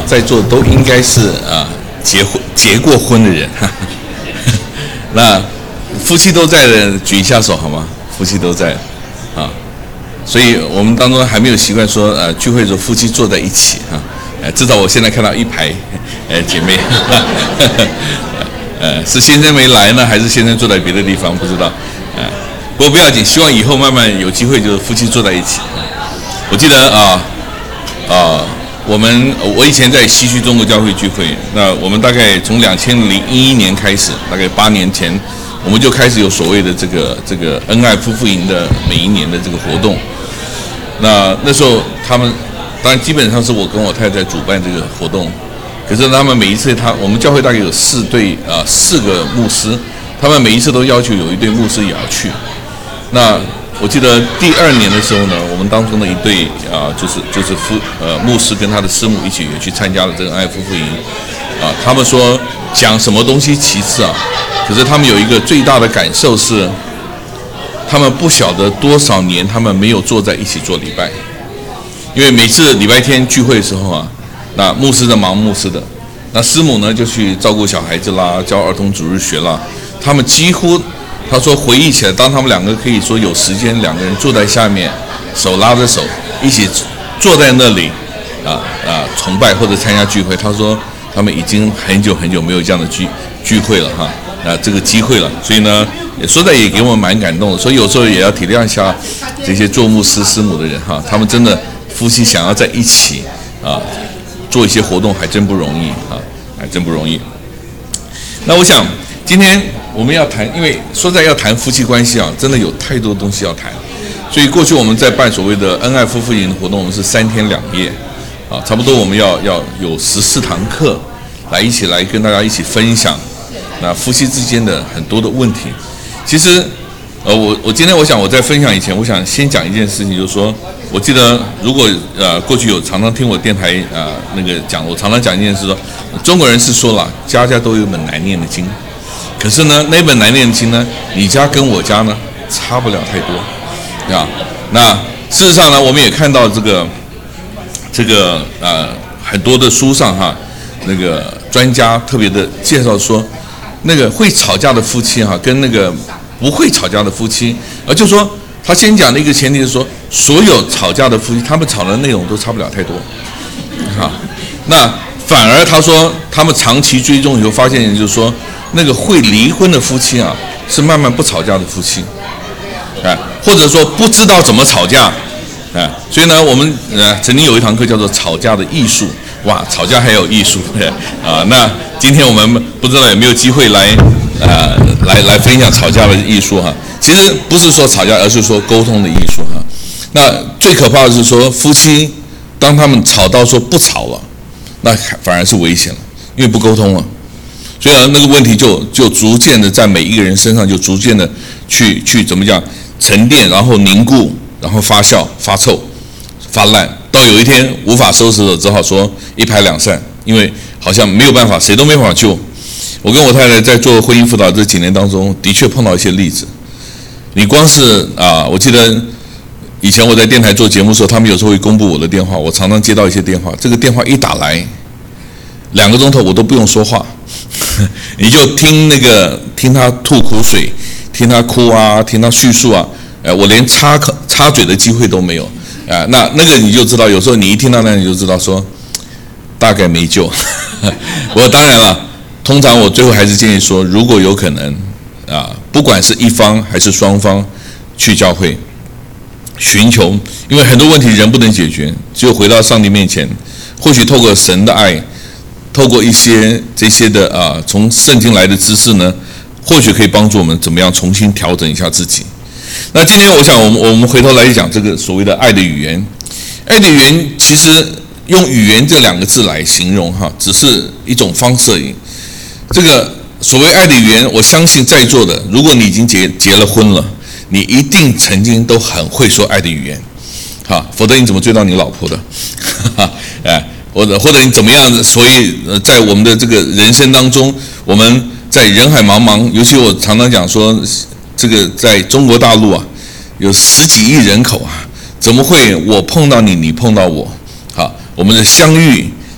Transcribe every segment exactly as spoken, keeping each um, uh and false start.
在座都应该是啊结婚结过婚的人，哈哈那夫妻都在的举一下手好吗？夫妻都在啊，所以我们当中还没有习惯说呃聚会的时候夫妻坐在一起哈，呃至少我现在看到一排呃姐妹，呃是先生没来呢，还是先生坐在别的地方不知道，呃不过不要紧，希望以后慢慢有机会就是夫妻坐在一起。我记得啊啊。我们我以前在西区中国教会聚会，那我们大概从两千零一年开始，大概八年前，我们就开始有所谓的这个这个恩爱夫妇营的每一年的这个活动。那那时候他们当然基本上是我跟我太太主办这个活动，可是他们每一次他我们教会大概有四对啊、呃、四个牧师，他们每一次都要求有一对牧师也要去。那我记得第二年的时候呢，我们当中的一对啊、呃，就是就是夫呃牧师跟他的师母一起也去参加了这个爱夫妇营，啊，他们说讲什么东西其次啊，可是他们有一个最大的感受是，他们不晓得多少年他们没有坐在一起做礼拜，因为每次礼拜天聚会的时候啊，那牧师在忙牧师的，那师母呢就去照顾小孩子啦，教儿童主日学啦，他们几乎。他说回忆起来，当他们两个可以说有时间，两个人坐在下面，手拉着手，一起坐在那里，啊啊崇拜或者参加聚会。他说他们已经很久很久没有这样的聚聚会了哈，啊这个机会了。所以呢，也说在也给我们蛮感动的。所以有时候也要体谅一下这些做牧师师母的人哈，他们真的夫妻想要在一起啊做一些活动，还真不容易啊，还真不容易。那我想今天。我们要谈，因为说在要谈夫妻关系啊，真的有太多东西要谈。所以过去我们在办所谓的恩爱夫妇营的活动，我们是三天两夜，啊，差不多我们要要有十四堂课，来一起来跟大家一起分享那夫妻之间的很多的问题。其实，呃，我我今天我想我在分享以前，我想先讲一件事情，就是说，我记得如果呃过去有常常听我电台啊、呃、那个讲，我常常讲一件事说，中国人是说了，家家都有本难念的经。可是呢，那本难念经呢，你家跟我家呢差不了太多，啊，那事实上呢，我们也看到这个这个呃很多的书上哈，那个专家特别的介绍说，那个会吵架的夫妻哈，跟那个不会吵架的夫妻，而就说他先讲的一个前提是说，所有吵架的夫妻，他们吵的内容都差不了太多，啊，那反而他说他们长期追踪以后发现，就是说。那个会离婚的夫妻啊，是慢慢不吵架的夫妻，哎，或者说不知道怎么吵架，哎，所以呢，我们呃曾经有一堂课叫做吵架的艺术，哇，吵架还有艺术，啊，那今天我们不知道有没有机会来呃来来分享吵架的艺术哈。其实不是说吵架，而是说沟通的艺术哈。那最可怕的是说夫妻当他们吵到说不吵了，那反而是危险了，因为不沟通了。所以呢，那个问题就就逐渐的在每一个人身上就逐渐的去去怎么讲沉淀，然后凝固，然后发酵、发臭、发烂，到有一天无法收拾了，只好说一拍两散，因为好像没有办法，谁都没法救。我跟我太太在做婚姻辅导这几年当中，的确碰到一些例子。你光是啊，我记得以前我在电台做节目的时候，他们有时候会公布我的电话，我常常接到一些电话，这个电话一打来，两个钟头我都不用说话。你就听那个听他吐苦水，听他哭啊，听他叙述啊，呃，我连插口插嘴的机会都没有啊、呃。那那个你就知道，有时候你一听到那你就知道说，大概没救。我当然了，通常我最后还是建议说，如果有可能啊，不管是一方还是双方，去教会寻求，因为很多问题人不能解决，只有回到上帝面前，或许透过神的爱。透过一些这些的啊，从圣经来的知识呢，或许可以帮助我们怎么样重新调整一下自己。那今天我想，我们我们回头来讲这个所谓的爱的语言。爱的语言其实用语言这两个字来形容哈，只是一种方式而已。这个所谓爱的语言，我相信在座的，如果你已经结结了婚了，你一定曾经都很会说爱的语言，哈，否则你怎么追到你老婆的？哈哈，哎。或者或者你怎么样？所以呃，在我们的这个人生当中，我们在人海茫茫，尤其我常常讲说，这个在中国大陆啊，有十几亿人口啊，怎么会我碰到你，你碰到我？好，我们的相遇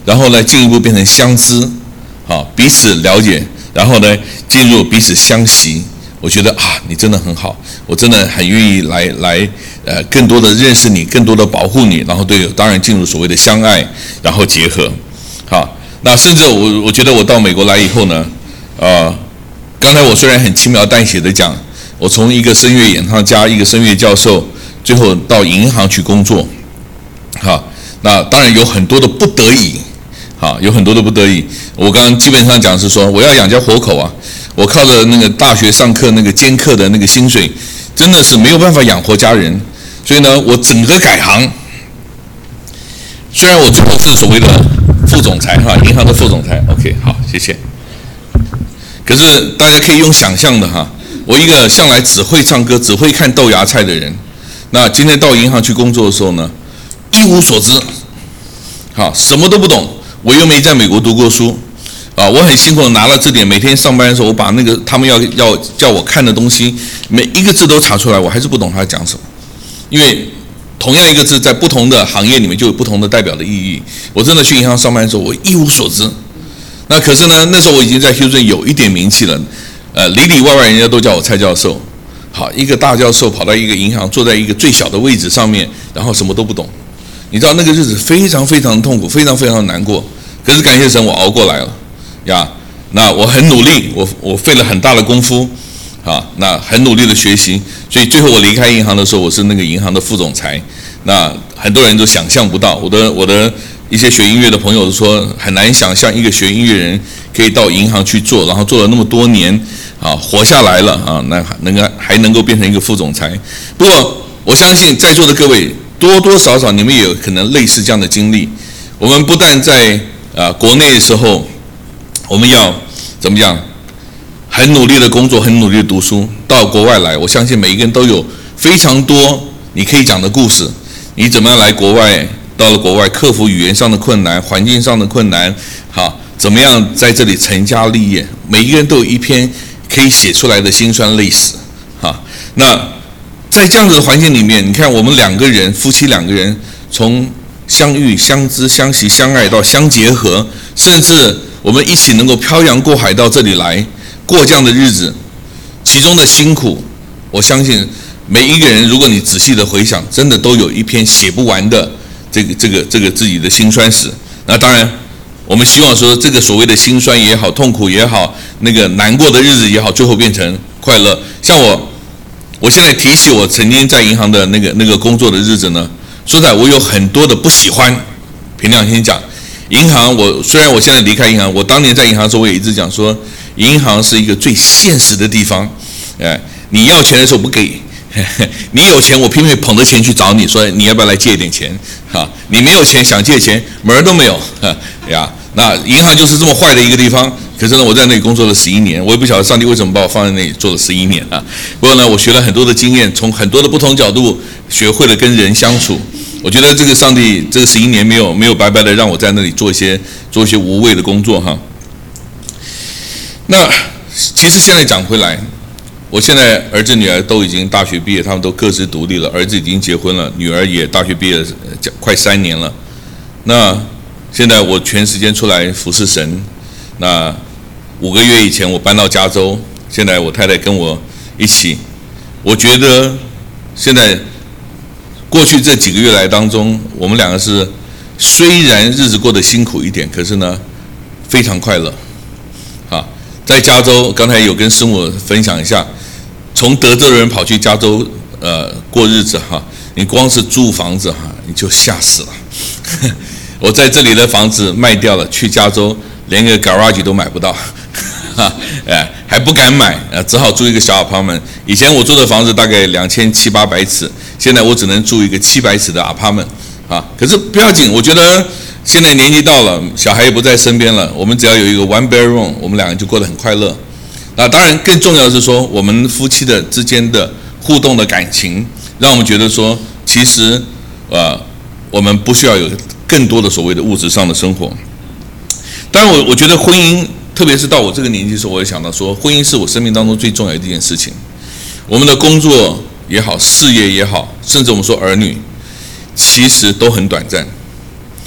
然后呢进一步变成相知，好，彼此了解，然后呢进入彼此相惜。我觉得啊，你真的很好，我真的很愿意来来呃更多的认识你，更多的保护你，然后对，当然进入所谓的相爱，然后结合。好，那甚至我我觉得我到美国来以后呢，呃，刚才我虽然很轻描淡写的讲，我从一个声乐演唱家，一个声乐教授，最后到银行去工作，好，那当然有很多的不得已，好，有很多的不得已。我刚刚基本上讲是说，我要养家活口啊，我靠着那个大学上课那个兼课的那个薪水，真的是没有办法养活家人，所以呢，我整个改行。虽然我最后是所谓的副总裁哈，银行的副总裁 ，OK， 好，谢谢。可是大家可以用想象的哈，我一个向来只会唱歌、只会看豆芽菜的人，那今天到银行去工作的时候呢，一无所知，好，什么都不懂，我又没在美国读过书，啊，我很辛苦的拿了字典，每天上班的时候，我把那个他们要要叫我看的东西，每一个字都查出来，我还是不懂他讲什么，因为同样一个字在不同的行业里面就有不同的代表的意义。我真的去银行上班的时候，我一无所知。那可是呢，那时候我已经在休斯顿有一点名气了，呃，里里外外人家都叫我蔡教授。好，一个大教授跑到一个银行，坐在一个最小的位置上面，然后什么都不懂。你知道那个日子非常非常痛苦，非常非常难过。可是感谢神，我熬过来了呀。那我很努力，我我费了很大的功夫，啊，那很努力的学习，所以最后我离开银行的时候，我是那个银行的副总裁。那很多人都想象不到，我的我的一些学音乐的朋友说很难想象一个学音乐人可以到银行去做，然后做了那么多年，啊，活下来了啊，那能够还能够变成一个副总裁。不过我相信在座的各位多多少少你们也有可能类似这样的经历。我们不但在啊国内的时候，我们要怎么样？很努力的工作，很努力的读书，到国外来，我相信每一个人都有非常多你可以讲的故事。你怎么样来国外？到了国外，克服语言上的困难，环境上的困难，好，怎么样在这里成家立业？每一个人都有一篇可以写出来的辛酸泪史，哈。那在这样子的环境里面，你看我们两个人，夫妻两个人，从相遇、相知、相惜、相爱到相结合，甚至我们一起能够漂洋过海到这里来。过这样的日子，其中的辛苦，我相信每一个人，如果你仔细的回想，真的都有一篇写不完的这个这个这个自己的辛酸史。那当然，我们希望说，这个所谓的辛酸也好，痛苦也好，那个难过的日子也好，最后变成快乐。像我，我现在提起我曾经在银行的那个那个工作的日子呢，说实在，我有很多的不喜欢。凭良心讲，银行我虽然我现在离开银行，我当年在银行的时候，我也一直讲说。银行是一个最现实的地方，哎，你要钱的时候不给，你有钱我拼命捧着钱去找你，说你要不要来借点钱？哈，你没有钱想借钱门儿都没有，呀，那银行就是这么坏的一个地方。可是呢，我在那里工作了十一年，我也不晓得上帝为什么把我放在那里做了十一年啊。不过呢，我学了很多的经验，从很多的不同角度学会了跟人相处。我觉得这个上帝这个十一年没有没有白白的让我在那里做一些做一些无谓的工作哈。那其实现在讲回来，我现在儿子女儿都已经大学毕业，他们都各自独立了。儿子已经结婚了，女儿也大学毕业快三年了。那现在我全时间出来服侍神。那五个月以前我搬到加州，现在我太太跟我一起。我觉得现在过去这几个月来当中，我们两个是虽然日子过得辛苦一点，可是呢非常快乐。啊。在加州，刚才有跟师母分享一下，从德州的人跑去加州呃过日子哈，你光是租房子哈，你就吓死了。我在这里的房子卖掉了，去加州连个 garage 都买不到，哈，哎，还不敢买，呃，只好租一个小 apartment。以前我住的房子大概两千七八百尺，现在我只能住一个七百尺的 apartment， 啊，可是不要紧，我觉得。现在年纪到了，小孩也不在身边了，我们只要有一个 one bedroom， 我们两个就过得很快乐。那当然更重要的是说，我们夫妻的之间的互动的感情，让我们觉得说，其实呃，我们不需要有更多的所谓的物质上的生活。当然我，我觉得婚姻，特别是到我这个年纪的时候，我也想到说，婚姻是我生命当中最重要的一件事情。我们的工作也好，事业也好，甚至我们说儿女，其实都很短暂。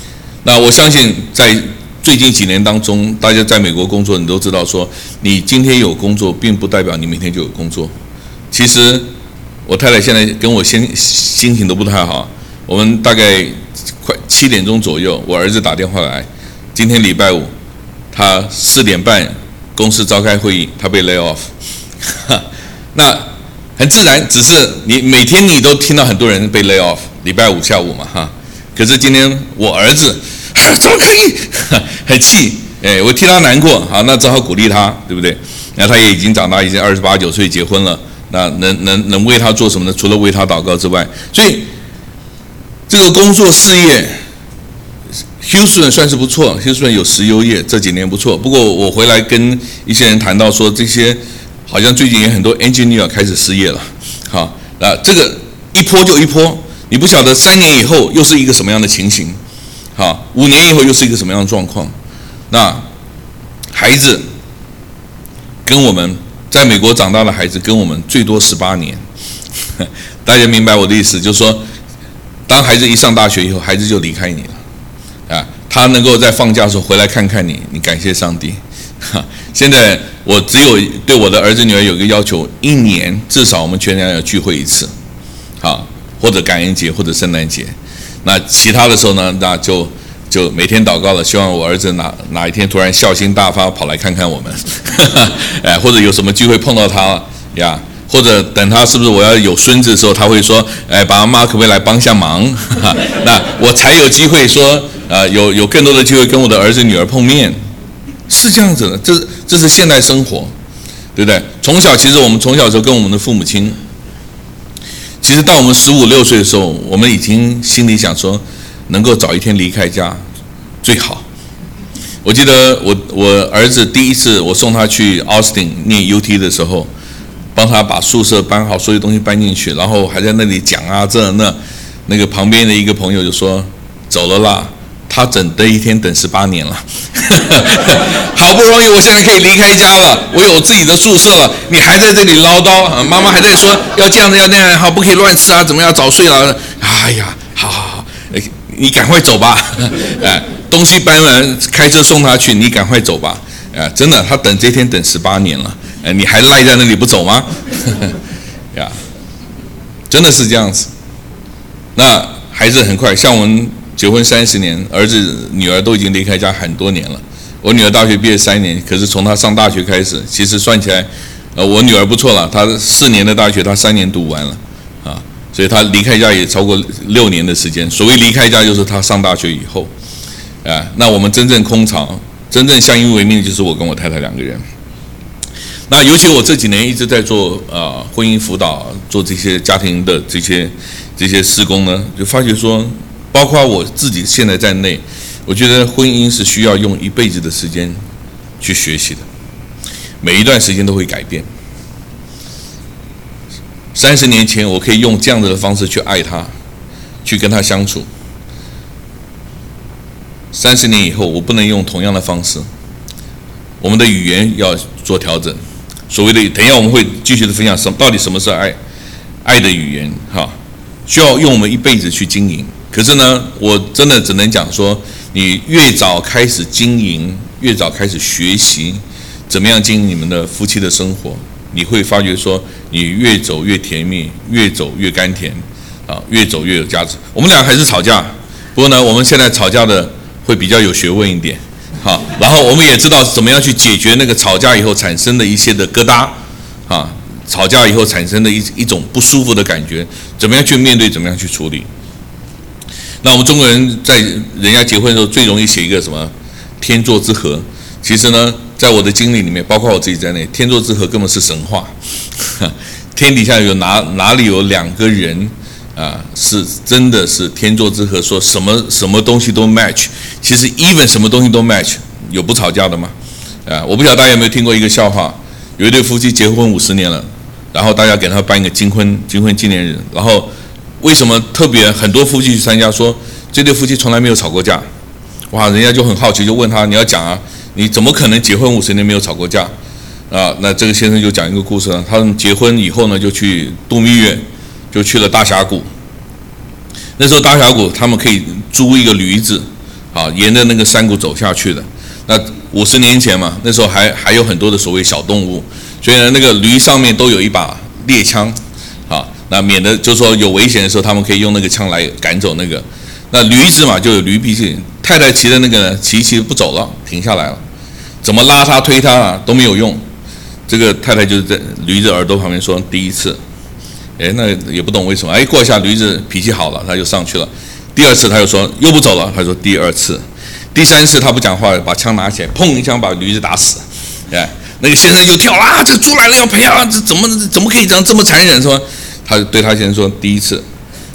那我相信在最近几年当中，大家在美国工作，你都知道说，你今天有工作，并不代表你明天就有工作。其实我太太现在跟我心心情都不太好，我们大概快七点钟左右，我儿子打电话来，今天礼拜五，他四点半公司召开会议，他被 lay off。那很自然，只是你每天你都听到很多人被 lay off， 礼拜五下午嘛哈。可是今天我儿子怎么可以，很气，哎，我替他难过，好，那只好鼓励他，对不对？那他也已经长大，已经二十八九岁结婚了，那能能能为他做什么呢？除了为他祷告之外，所以这个工作事业 ，Houston 算是不错 ，Houston 有石油业，这几年不错。不过我回来跟一些人谈到说，这些好像最近也很多 engineer 开始失业了，好，那这个一波就一波，你不晓得三年以后又是一个什么样的情形。好，五年以后又是一个什么样的状况？那孩子跟我们在美国长大的孩子跟我们最多十八年，大家明白我的意思，就是说，当孩子一上大学以后，孩子就离开你了，啊，他能够在放假的时候回来看看你，你感谢上帝。现在我只有对我的儿子女儿有一个要求，一年至少我们全家要聚会一次，好，或者感恩节或者圣诞节。那其他的时候呢，那就就每天祷告了，希望我儿子哪哪一天突然孝心大发，跑来看看我们，哎，或者有什么机会碰到他呀，或者等他是不是我要有孙子的时候，他会说，哎，爸爸妈妈可不可以来帮下忙？那我才有机会说，呃，有有更多的机会跟我的儿子女儿碰面，是这样子的，这这是现代生活，对不对？从小其实我们从小的时候跟我们的父母亲。其实到我们十五六岁的时候，我们已经心里想说，能够早一天离开家最好。我记得我我儿子第一次我送他去 Austin 念 U T 的时候，帮他把宿舍搬好，所有东西搬进去，然后还在那里讲啊这那，那个旁边的一个朋友就说走了啦，他等的一天等十八年了。好不容易我现在可以离开家了，我有自己的宿舍了，你还在这里唠叨啊？妈妈还在说要这样子要那样，好，不可以乱吃啊，怎么样早睡了？哎呀，好好好，你赶快走吧，哎，东西搬完，开车送他去，你赶快走吧，啊，真的，他等这天等十八年了，哎，你还赖在那里不走吗？呀，真的是这样子。那孩子很快，像我们结婚三十年，儿子女儿都已经离开家很多年了。我女儿大学毕业三年，可是从她上大学开始，其实算起来，呃，我女儿不错了，她四年的大学，她三年读完了，啊，所以她离开家也超过六年的时间。所谓离开家，就是她上大学以后，啊，那我们真正空巢、真正相依为命，就是我跟我太太两个人。那尤其我这几年一直在做呃婚姻辅导，做这些家庭的这些这些事工呢，就发觉说，包括我自己现在在内。我觉得婚姻是需要用一辈子的时间去学习的，每一段时间都会改变。三十年前，我可以用这样的方式去爱他，去跟他相处。三十年以后，我不能用同样的方式，我们的语言要做调整。所谓的，等一下我们会继续的分享什到底什么是爱，爱的语言哈，需要用我们一辈子去经营。可是呢，我真的只能讲说。你越早开始经营，越早开始学习怎么样经营你们的夫妻的生活，你会发觉说，你越走越甜蜜，越走越甘甜，啊，越走越有价值。我们俩还是吵架，不过呢，我们现在吵架的会比较有学问一点，好，然后我们也知道怎么样去解决那个吵架以后产生的一些的疙瘩，啊，吵架以后产生的一一种不舒服的感觉，怎么样去面对，怎么样去处理。那我们中国人在人家结婚的时候最容易写一个什么天作之合，其实呢，在我的经历里面，包括我自己在内，天作之合根本是神话。天底下有哪哪里有两个人啊，是真的是天作之合，说什么什么东西都 match。其实 even 什么东西都 match， 有不吵架的吗？啊，我不晓得大家有没有听过一个笑话，有一对夫妻结婚五十年了，然后大家给他办一个金婚金婚纪念日，然后。为什么特别很多夫妻去参加？说这对夫妻从来没有吵过架，哇！人家就很好奇，就问他：你要讲啊，你怎么可能结婚五十年没有吵过架？啊，那这个先生就讲一个故事了。他们结婚以后呢，就去度蜜月，就去了大峡谷。那时候大峡谷他们可以租一个驴子， 啊，沿着那个山谷走下去的。那五十年前嘛，那时候还还有很多的所谓小动物，所以呢，那个驴上面都有一把猎枪，啊，那免得就是说有危险的时候，他们可以用那个枪来赶走那个。那驴子嘛，就有驴脾气。太太骑的那个骑骑不走了，停下来了，怎么拉他推他啊都没有用。这个太太就是在驴子耳朵旁边说第一次，哎，那也不懂为什么，哎，过一下驴子脾气好了，他就上去了。第二次他又说又不走了，他说第二次，第三次他不讲话，把枪拿起来，砰一枪把驴子打死。哎，那个先生就跳啦，这个猪来了要赔啊，这怎么怎么可以这样这么残忍是吧？他对他先生说第一次。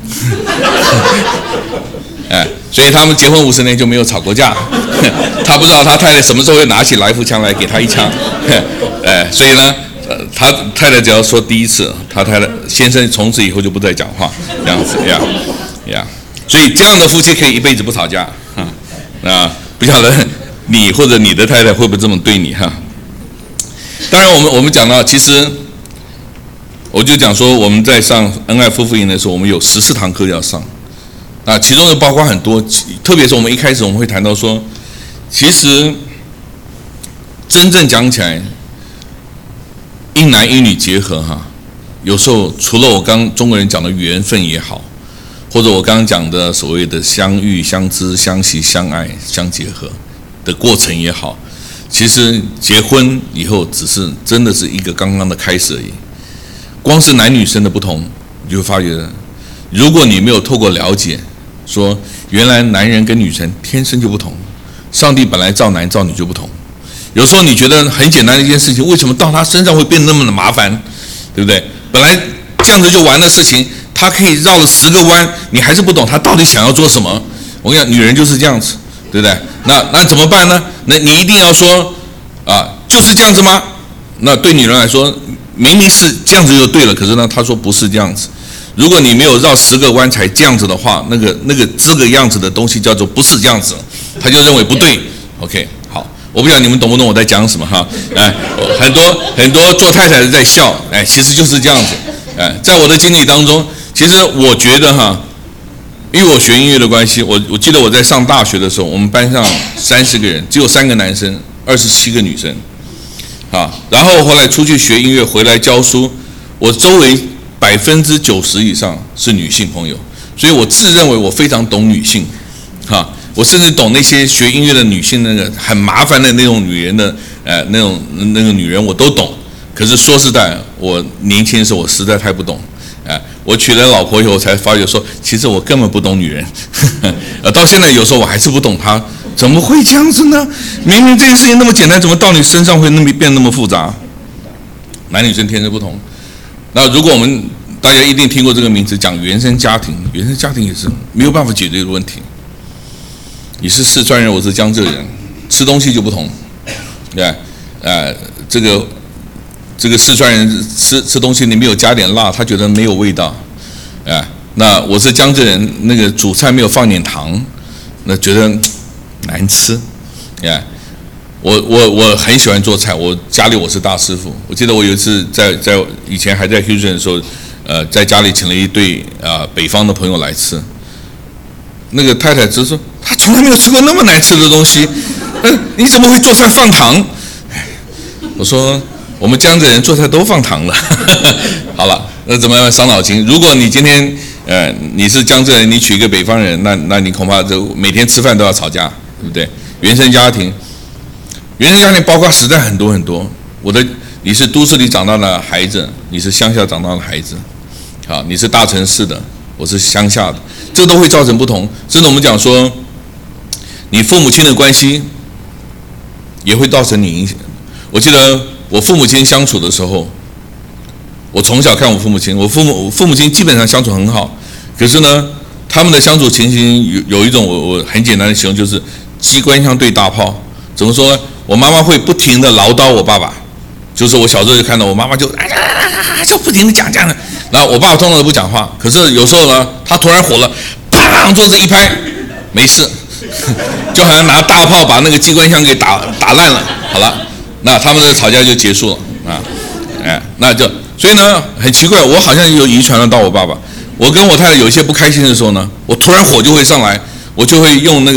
哎，所以他们结婚五十年就没有吵过架。他不知道他太太什么时候会拿起来福枪来给他一枪。哎，所以呢，呃，他太太只要说第一次，他太太先生从此以后就不再讲话，这样子呀呀。所以这样的夫妻可以一辈子不吵架。啊，不晓得你或者你的太太会不会这么对你哈？当然，我们我们讲到，其实我就讲说，我们在上恩爱夫妇营的时候，我们有十四堂课要上。啊，其中又包括很多，特别是我们一开始我们会谈到说，其实真正讲起来，一男一女结合哈，有时候除了我刚中国人讲的缘分也好，或者我刚刚讲的所谓的相遇、相知、相惜、相爱、相结合的过程也好，其实结婚以后只是真的是一个刚刚的开始而已。光是男女生的不同，你就会发觉，如果你没有透过了解，说原来男人跟女生天生就不同，上帝本来造男造女就不同。有时候你觉得很简单的一件事情，为什么到他身上会变得那么的麻烦，对不对？本来这样子就完的事情，他可以绕了十个弯，你还是不懂他到底想要做什么。我跟你讲，女人就是这样子，对不对？那那怎么办呢？那你一定要说啊，就是这样子吗？那对女人来说，明明是这样子就对了，可是呢，她说不是这样子。如果你没有绕十个弯才这样子的话，那个那个这个样子的东西叫做不是这样子，他就认为不对。OK， 好，我不晓得你们懂不懂我在讲什么哈？哎，很多很多做太太的在笑，哎，其实就是这样子。哎，在我的经历当中，其实我觉得哈，因为我学音乐的关系，我我记得我在上大学的时候，我们班上三十个人，只有三个男生，二十七个女生，啊，然后后来出去学音乐回来教书，我周围百分之九十以上是女性朋友，所以我自认为我非常懂女性，哈，我甚至懂那些学音乐的女性那个很麻烦的那种女人的，呃，那种那个女人我都懂。可是说实在，我年轻的时候我实在太不懂，哎，我娶了老婆以后才发觉说，其实我根本不懂女人，呃，到现在有时候我还是不懂她怎么会这样子呢？明明这件事情那么简单，怎么到你身上会那么变那么复杂？男女生天生不同。那如果我们大家一定听过这个名字，讲原生家庭，原生家庭也是没有办法解决的问题。你是四川人，我是江浙人，吃东西就不同，对吧？呃，这个这个四川人吃吃东西你没有加点辣，他觉得没有味道，啊，那我是江浙人，那个煮菜没有放点糖，那觉得难吃，啊。我我我很喜欢做菜，我家里我是大师傅。我记得我有一次在在以前还在 Houston 的时候，呃，在家里请了一对啊、呃、北方的朋友来吃。那个太太只说她从来没有吃过那么难吃的东西，呃，你怎么会做菜放糖？我说我们江浙人做菜都放糖了。好了，那怎么样伤脑筋？如果你今天呃你是江浙人，你娶一个北方人，那那你恐怕就每天吃饭都要吵架，对不对？原生家庭。原生家庭包括实在很多很多。我的你是都市里长大的孩子，你是乡下长大的孩子，啊，你是大城市的，我是乡下的，这都会造成不同。甚至我们讲说，你父母亲的关系也会造成你影响。我记得我父母亲相处的时候，我从小看我父母亲，我父母我父母亲基本上相处很好，可是呢，他们的相处情形有有一种我我很简单的形容，就是机关枪对大炮。怎么说呢？我妈妈会不停的唠叨我爸爸，就是我小时候就看到我妈妈就哎呀就不停的讲讲的，然后我爸爸通常都不讲话，可是有时候呢，他突然火了，砰，桌子一拍，没事，就好像拿大炮把那个机关枪给打打烂了，好了，那他们的吵架就结束了啊，哎，那就所以呢，很奇怪，我好像有遗传了到我爸爸。我跟我太太有一些不开心的时候呢，我突然火就会上来，我就会用那个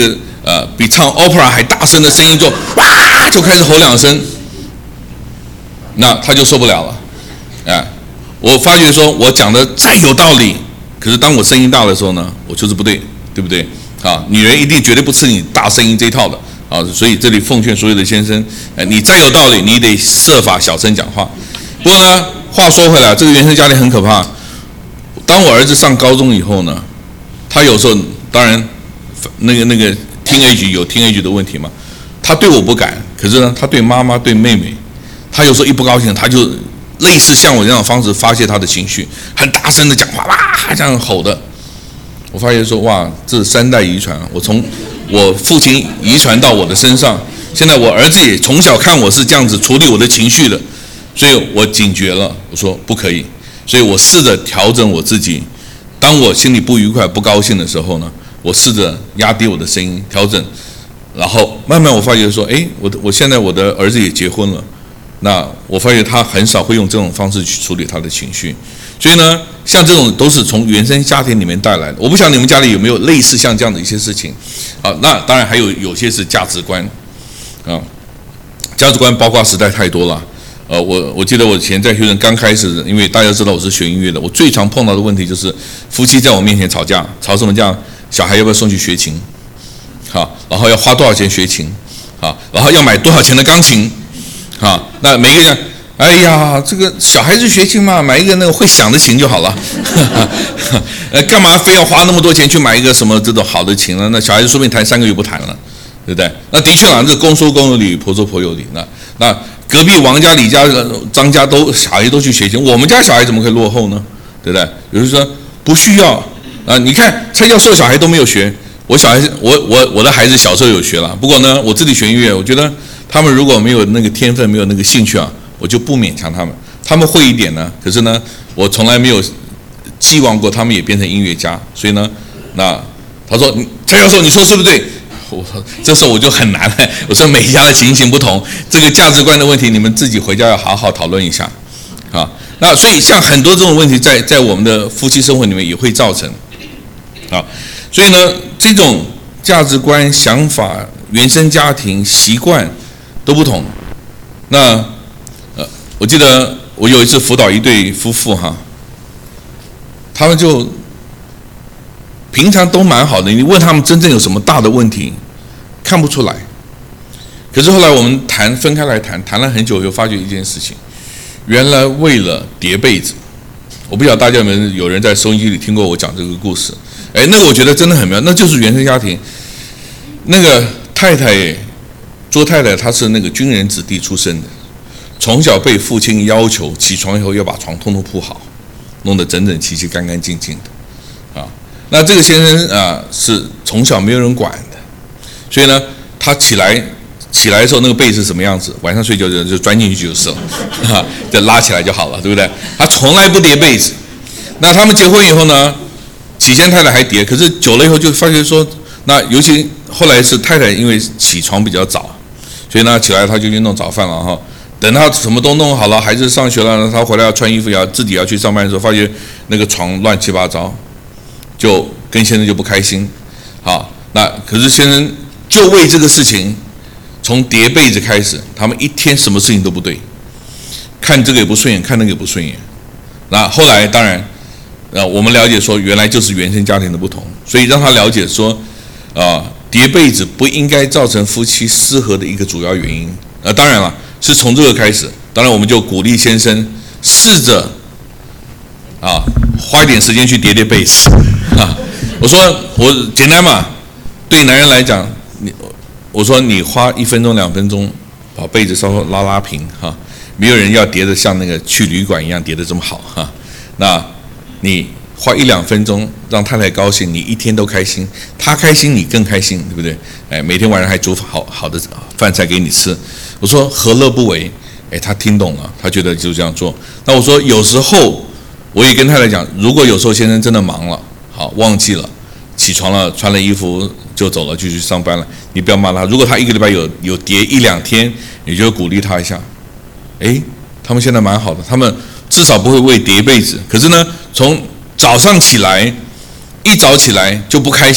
呃比唱 opera 还大声的声音就哇就开始吼两声，那他就受不了了。哎，我发觉说我讲的再有道理，可是当我声音大的时候呢，我就是不对，对不对？啊，女人一定绝对不吃你大声音这一套的啊，所以这里奉劝所有的先生，哎，你再有道理，你得设法小声讲话。不过呢，话说回来，这个原生家庭很可怕。当我儿子上高中以后呢，他有时候当然那个那个 teenage 有 teenage 的问题嘛，他对我不敢，可是呢，他对妈妈对妹妹，他有时候一不高兴，他就类似像我这样的方式发泄他的情绪，很大声的讲话，哇，这样吼的。我发现说，哇，这三代遗传，我从我父亲遗传到我的身上，现在我儿子也从小看我是这样子处理我的情绪的，所以我警觉了，我说不可以，所以我试着调整我自己。当我心里不愉快、不高兴的时候呢，我试着压低我的声音，调整，然后慢慢我发觉说，哎，我的我现在我的儿子也结婚了，那我发觉他很少会用这种方式去处理他的情绪，所以呢，像这种都是从原生家庭里面带来的。我不晓得你们家里有没有类似像这样的一些事情，啊，那当然还有有些是价值观，啊，价值观包括实在太多了。呃，我我记得我以前在学生刚开始，因为大家知道我是学音乐的，我最常碰到的问题就是夫妻在我面前吵架，吵什么架？小孩要不要送去学琴？好，然后要花多少钱学琴？好，然后要买多少钱的钢琴？好，那每个人，哎呀，这个小孩子学琴嘛，买一个那个会响的琴就好了。呃，干嘛非要花那么多钱去买一个什么这种好的琴呢？那小孩子说不定弹三个月不弹了，对不对？那的确啊，这公说公有理，婆说婆有理。那那。隔壁王家、李家、张家都小孩都去学琴，我们家小孩怎么可以落后呢？对不对？有人说不需要啊，你看蔡教授小孩都没有学，我小孩我我我的孩子小时候有学了，不过呢，我自己学音乐，我觉得他们如果没有那个天分，没有那个兴趣啊，我就不勉强他们。他们会一点呢，可是呢，我从来没有寄望过他们也变成音乐家，所以呢，那他说蔡教授你说是不是对？我这时候我就很难了，我说每一家的情形不同，这个价值观的问题，你们自己回家要好好讨论一下，啊，那所以像很多这种问题在在我们的夫妻生活里面也会造成，啊，所以呢，这种价值观、想法、原生家庭习惯都不同。那呃，我记得我有一次辅导一对夫妇哈，他们就平常都蛮好的，你问他们真正有什么大的问题，看不出来。可是后来我们谈分开来谈，谈了很久，又发觉一件事情，原来为了叠被子，我不晓得大家有没有有人在收音机里听过我讲这个故事？哎，那个我觉得真的很妙，那就是原生家庭。那个太太，周太太，她是那个军人子弟出身的，从小被父亲要求起床以后要把床通通铺好，弄得整整齐齐、干干净净的，啊。那这个先生啊，是从小没有人管的，所以呢，他起来起来的时候，那个被是什么样子，晚上睡觉就就钻进去就是了，啊，就拉起来就好了，对不对？他从来不叠被子。那他们结婚以后呢，起先太太还叠，可是久了以后就发觉说，那尤其后来是太太因为起床比较早，所以呢起来他就去弄早饭了哈。等他什么都弄好了，孩子上学了，他回来要穿衣服，要自己要去上班的时候，发觉那个床乱七八糟。就跟先生就不开心，好，那可是先生就为这个事情，从叠被子开始，他们一天什么事情都不对，看这个也不顺眼，看那个也不顺眼。那后来当然，呃，我们了解说，原来就是原生家庭的不同，所以让他了解说，啊、呃，叠被子不应该造成夫妻失和的一个主要原因。呃，当然了，是从这个开始，当然我们就鼓励先生试着啊，花一点时间去叠叠被子。啊，我说我简单嘛，对男人来讲，你我说你花一分钟两分钟把被子稍微拉拉平哈、啊，没有人要叠得像那个去旅馆一样叠得这么好哈、啊。那你花一两分钟让太太高兴，你一天都开心，她开心你更开心，对不对？哎，每天晚上还煮好好的饭菜给你吃。我说何乐不为？哎，他听懂了，他觉得就这样做。那我说有时候我也跟太太讲，如果有时候先生真的忙了。好，忘记了，起床了，穿了衣服就走了，就去上班了。你不要骂他。如果他一个礼拜有有叠一两天，你就鼓励他一下。哎，他们现在蛮好的，他们至少不会为叠被子。可是呢，从早上起来，一早起来就不开心，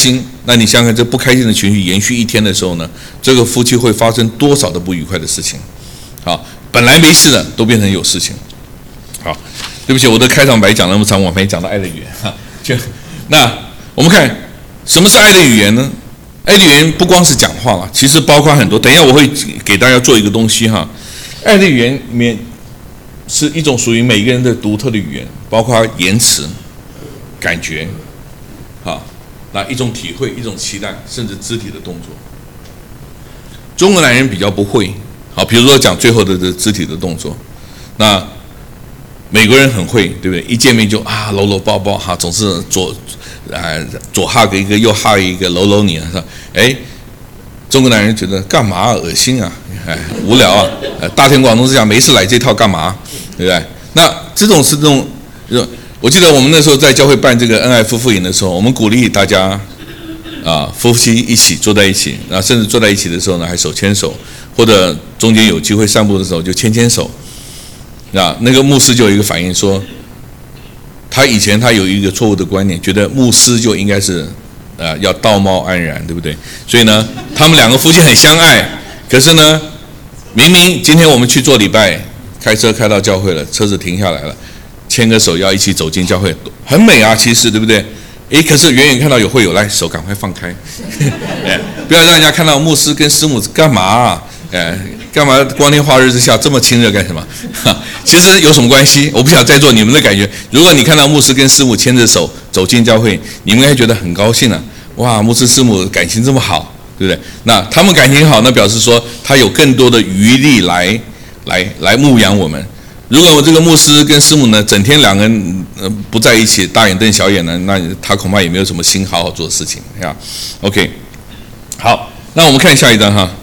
那你想想，这不开心的情绪延续一天的时候呢，这个夫妻会发生多少的不愉快的事情？好，本来没事的都变成有事情。好，对不起，我的开场白讲那么长，我没讲到爱的语言哈。就那我们看什么是爱的语言呢？爱的语言不光是讲话了，其实包括很多。等一下我会给大家做一个东西哈。爱的语言里面是一种属于每个人的独特的语言，包括言辞、感觉，好。那一种体会，一种期待，甚至肢体的动作。中国男人比较不会，好，比如说讲最后的这肢体的动作。那美国人很会，对不对？一见面就啊搂搂抱抱哈，总是左啊左 hug 一个，右 hug 一个，搂搂你是吧？哎，中国男人觉得干嘛恶心啊，哎无聊啊，大庭广众之下没事来这套干嘛，对不对？那这种是这种这种。我记得我们那时候在教会办这个恩爱夫妇营的时候，我们鼓励大家啊，夫妻一起坐在一起，啊，甚至坐在一起的时候呢，还手牵手，或者中间有机会散步的时候就牵牵手。啊，那个牧师就有一个反应说，他以前他有一个错误的观念，觉得牧师就应该是啊要道貌岸然，对不对？所以呢，他们两个夫妻很相爱，可是呢，明明今天我们去做礼拜，开车开到教会了，车子停下来了。牵个手要一起走进教会，很美啊，其实对不对？诶，可是远远看到有会友来，手赶快放开，不要让人家看到牧师跟师母干嘛啊？哎，干嘛光天化日之下这么亲热干什么？其实有什么关系？我不晓得在座你们的感觉。如果你看到牧师跟师母牵着手走进教会，你们应该觉得很高兴啊！哇，牧师师母感情这么好，对不对？那他们感情好，那表示说他有更多的余力来来来牧养我们。如果我这个牧师跟师母呢，整天两个人呃不在一起，大眼瞪小眼呢，那他恐怕也没有什么心好好做事情，呀 OK， 好，那我们看下一章哈，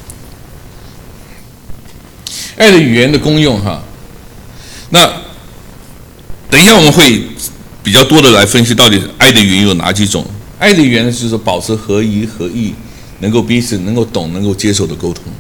爱的语言的功用哈。那等一下我们会比较多的来分析到底爱的语言有哪几种。爱的语言呢，就是说保持合一合意，能够彼此能够懂、能够接受的沟通。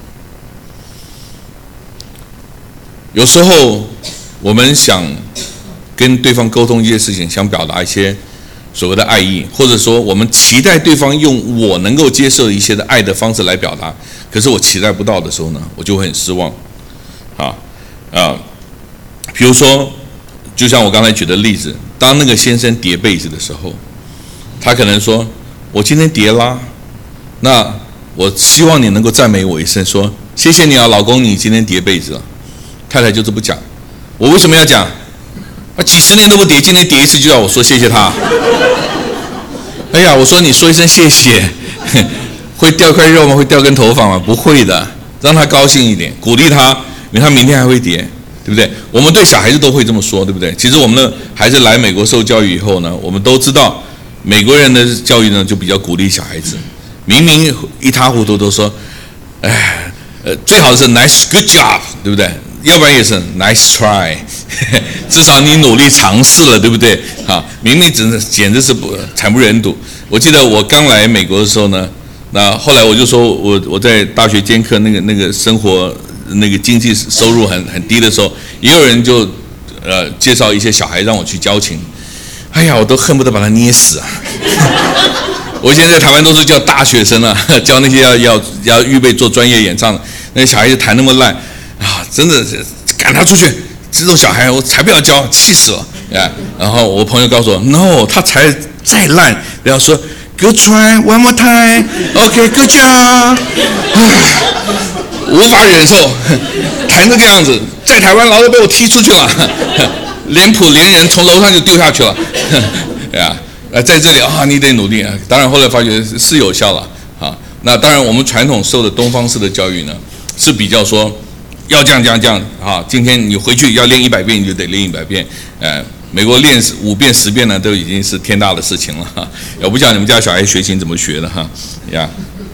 有时候我们想跟对方沟通一些事情，想表达一些所谓的爱意，或者说我们期待对方用我能够接受一些的爱的方式来表达，可是我期待不到的时候呢，我就会很失望。啊啊，比如说，就像我刚才举的例子，当那个先生叠被子的时候，他可能说：“我今天叠啦，那我希望你能够赞美我一声，说谢谢你啊，老公，你今天叠被子了。”太太就是不讲，我为什么要讲？啊，几十年都不叠，今天叠一次就要我说谢谢他。哎呀，我说你说一声谢谢，会掉块肉吗？会掉根头发吗？不会的，让他高兴一点，鼓励他，因为他明天还会叠，对不对？我们对小孩子都会这么说，对不对？其实我们的孩子来美国受教育以后呢，我们都知道，美国人的教育呢就比较鼓励小孩子，明明一塌糊涂都说，哎，呃，最好的是 nice good job， 对不对？要不然也是 nice try， 至少你努力尝试了，对不对？啊，明明真的简直是不惨不忍睹。我记得我刚来美国的时候呢，那后来我就说我我在大学兼课，那个那个生活那个经济收入很很低的时候，也有人就呃介绍一些小孩让我去教琴，哎呀，我都恨不得把他捏死啊！我以前在台湾都是叫大学生啊，教那些要要要预备做专业演唱的，那些小孩子弹那么烂。啊，真的是赶他出去！这种小孩我才不要教，气死了！啊，然后我朋友告诉我 ，no， 他才再烂，不要说 ，good try one more time，OK，good job， 无法忍受，弹这个样子，在台湾老早被我踢出去了，连谱连人从楼上就丢下去了，呀，啊，在这里啊，你得努力啊！当然后来发觉是有效了啊。那当然我们传统受的东方式的教育呢，是比较说。要这样这样这样啊！今天你回去要练一百遍，你就得练一百遍。呃，美国练五遍十遍呢，都已经是天大的事情了哈。我不知道你们家小孩学琴怎么学的哈呀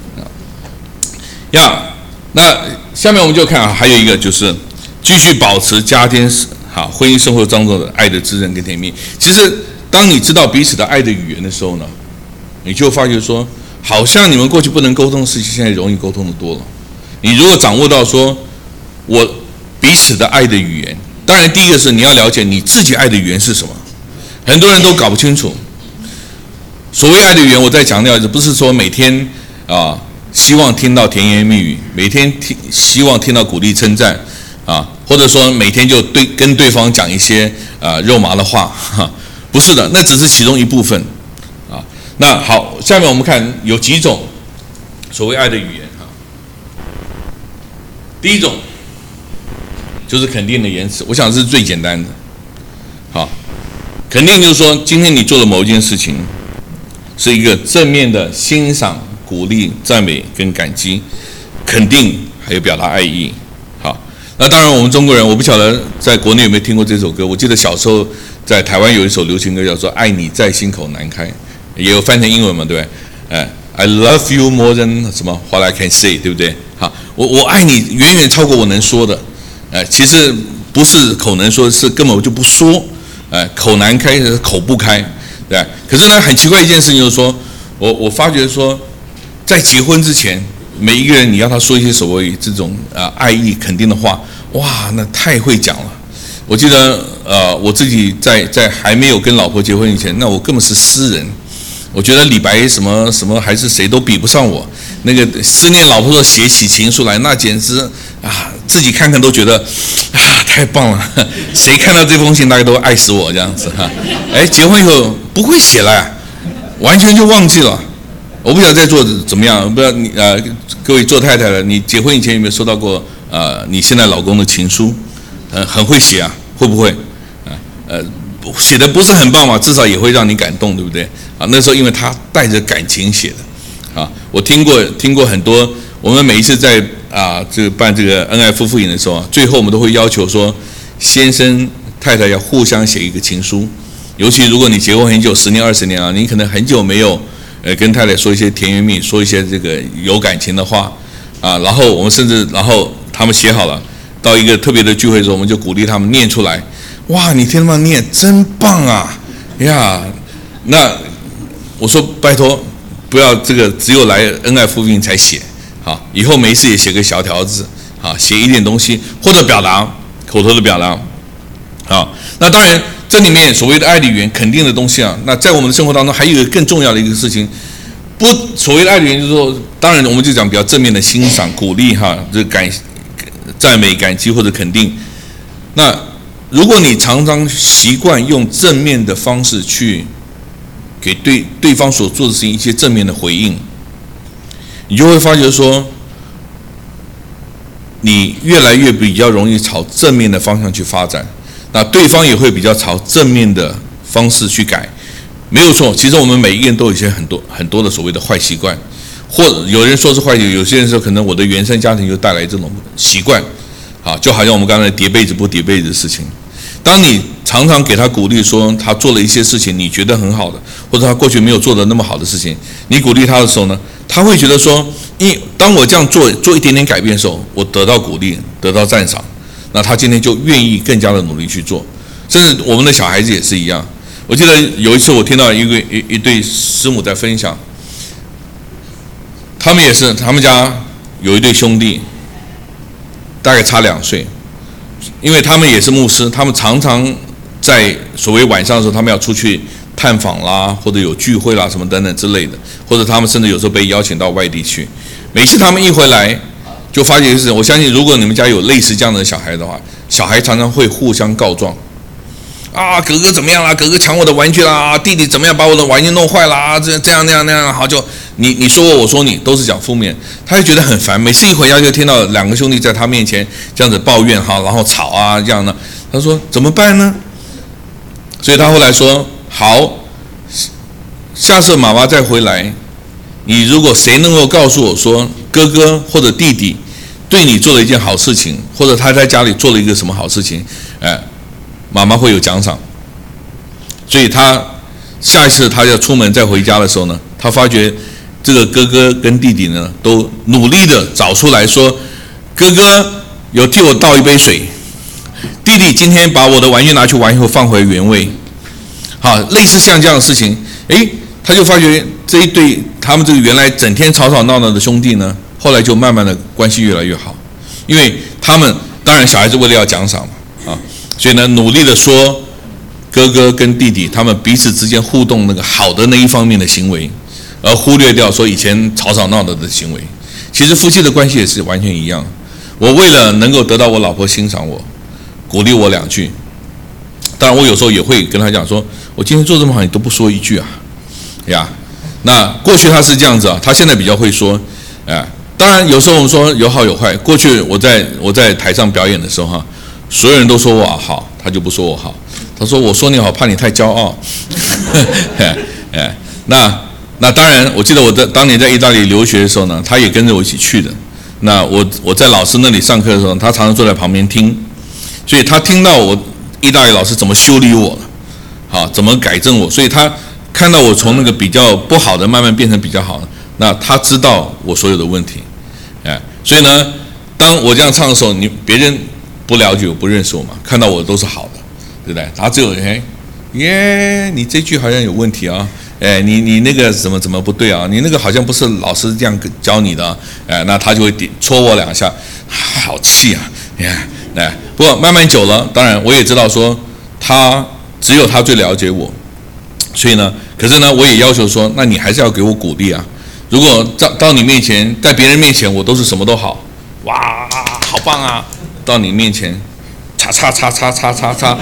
呀。那下面我们就看啊，还有一个就是继续保持家庭哈婚姻生活当中的爱的滋润跟甜蜜。其实当你知道彼此的爱的语言的时候呢，你就发觉说，好像你们过去不能沟通的事情，现在容易沟通的多了。你如果掌握到说。我彼此的爱的语言，当然第一个是你要了解你自己爱的语言是什么，很多人都搞不清楚。 所谓爱的语言，我再强调一次，不是说每天啊希望听到甜言蜜语，每天听希望听到鼓励称赞啊，或者说每天就对跟对方讲一些啊肉麻的话，哈，不是的，那只是其中一部分啊。那好，下面我们看有几种所谓爱的语言哈。第一种就是肯定的言辞，我想这是最简单的。好，肯定就是说，今天你做的某一件事情，是一个正面的欣赏、鼓励、赞美跟感激，肯定还有表达爱意。好，那当然我们中国人，我不晓得在国内有没有听过这首歌。我记得小时候在台湾有一首流行歌叫做《爱你在心口难开》，也有翻成英文嘛，对不对？哎 ，I love you more than 什么 what I can say， 对不对？好，我我爱你远远超过我能说的。哎，其实不是口能说，是根本我就不说。哎，口难开，口不开。对，可是呢，很奇怪一件事情就是说，我我发觉说，在结婚之前，每一个人你要他说一些所谓这种啊、呃、爱意肯定的话，哇，那太会讲了。我记得呃，我自己在在还没有跟老婆结婚以前，那我根本是诗人。我觉得李白什么什么还是谁都比不上我。那个思念老婆的写起情书来，那简直啊，自己看看都觉得啊太棒了。谁看到这封信，大家都爱死我这样子哈。哎，结婚以后不会写了，完全就忘记了。我不晓得在座怎么样，不知道你呃各位做太太的，你结婚以前有没有收到过呃你现在老公的情书？呃，很会写啊，会不会？啊呃。写的不是很棒嘛，至少也会让你感动，对不对？啊，那时候因为他带着感情写的，啊，我听过听过很多，我们每一次在啊这个办这个恩爱夫妇营的时候啊，最后我们都会要求说，先生太太要互相写一个情书，尤其如果你结婚很久，十年二十年啊，你可能很久没有呃跟太太说一些甜言蜜语，说一些这个有感情的话啊，然后我们甚至然后他们写好了，到一个特别的聚会的时候，我们就鼓励他们念出来。哇，你听他们念真棒啊呀！那我说拜托，不要这个只有来恩爱夫妇营才写，好，以后没事也写个小条子，好，写一点东西或者表达口头的表达，好。那当然，这里面所谓的爱的语言肯定的东西啊，那在我们的生活当中还有一个更重要的一个事情，不所谓的爱的语言就是说，当然我们就讲比较正面的欣赏、鼓励哈，这感赞美、感激或者肯定，那。如果你常常习惯用正面的方式去给对对方所做的事情一些正面的回应，你就会发觉说，你越来越比较容易朝正面的方向去发展，那对方也会比较朝正面的方式去改，没有错。其实我们每一个人都有一些很多很多的所谓的坏习惯，或者有人说是坏习惯，有些人说可能我的原生家庭就带来这种习惯。好，就好像我们刚才叠被子不叠被子的事情，当你常常给他鼓励说他做了一些事情你觉得很好的，或者他过去没有做的那么好的事情，你鼓励他的时候呢，他会觉得说，因当我这样做做一点点改变的时候，我得到鼓励，得到赞赏，那他今天就愿意更加的努力去做。甚至我们的小孩子也是一样。我记得有一次我听到一个一一对师母在分享，他们也是，他们家有一对兄弟。大概差两岁，因为他们也是牧师，他们常常在所谓晚上的时候，他们要出去探访啦，或者有聚会啦什么等等之类的，或者他们甚至有时候被邀请到外地去。每次他们一回来，就发现是，我相信如果你们家有类似这样的小孩的话，小孩常常会互相告状，啊，哥哥怎么样啦？哥哥抢我的玩具啦！弟弟怎么样把我的玩具弄坏啦？这这样那样那样，好就你你说我我说你，都是讲负面，他就觉得很烦。每次一回家就听到两个兄弟在他面前这样子抱怨哈，然后吵啊这样呢。他说怎么办呢？所以他后来说好，下次妈妈再回来，你如果谁能够告诉我说哥哥或者弟弟对你做了一件好事情，或者他在家里做了一个什么好事情，哎。妈妈会有奖赏，所以他下一次他要出门再回家的时候呢，他发觉这个哥哥跟弟弟呢都努力的找出来说，哥哥有替我倒一杯水，弟弟今天把我的玩具拿去玩以后放回原位，好，类似像这样的事情，诶，他就发觉这一对他们这个原来整天吵吵闹闹的兄弟呢，后来就慢慢的关系越来越好，因为他们当然小孩子为了要奖赏嘛，啊。所以呢，努力的说哥哥跟弟弟他们彼此之间互动那个好的那一方面的行为，而忽略掉说以前吵吵闹闹的行为。其实夫妻的关系也是完全一样。我为了能够得到我老婆欣赏我，鼓励我两句，当然我有时候也会跟她讲说，我今天做这么好，你都不说一句啊，呀。那过去他是这样子啊，他现在比较会说，哎，当然有时候我们说有好有坏。过去我在我在台上表演的时候哈，所有人都说我好，他就不说我好。他说我说你好，怕你太骄傲。哎，那那当然，我记得我在当年在意大利留学的时候呢，他也跟着我一起去的。那我我在老师那里上课的时候，他常常坐在旁边听，所以他听到我意大利老师怎么修理我了，好，怎么改正我，所以他看到我从那个比较不好的慢慢变成比较好的，那他知道我所有的问题，哎，所以呢，当我这样唱的时候，你别人不了解我、不认识我嘛，看到我都是好的，对不对？他只有哎，耶，你这句好像有问题啊。哎，你你那个怎么怎么不对啊？你那个好像不是老师这样教你的啊，哎，那他就会点戳我两下，好气啊！哎，哎，不过慢慢久了，当然我也知道说他只有他最了解我，所以呢，可是呢，我也要求说，那你还是要给我鼓励啊！如果到到你面前，在别人面前我都是什么都好，哇，好棒啊！到你面前，叉叉叉叉叉叉叉。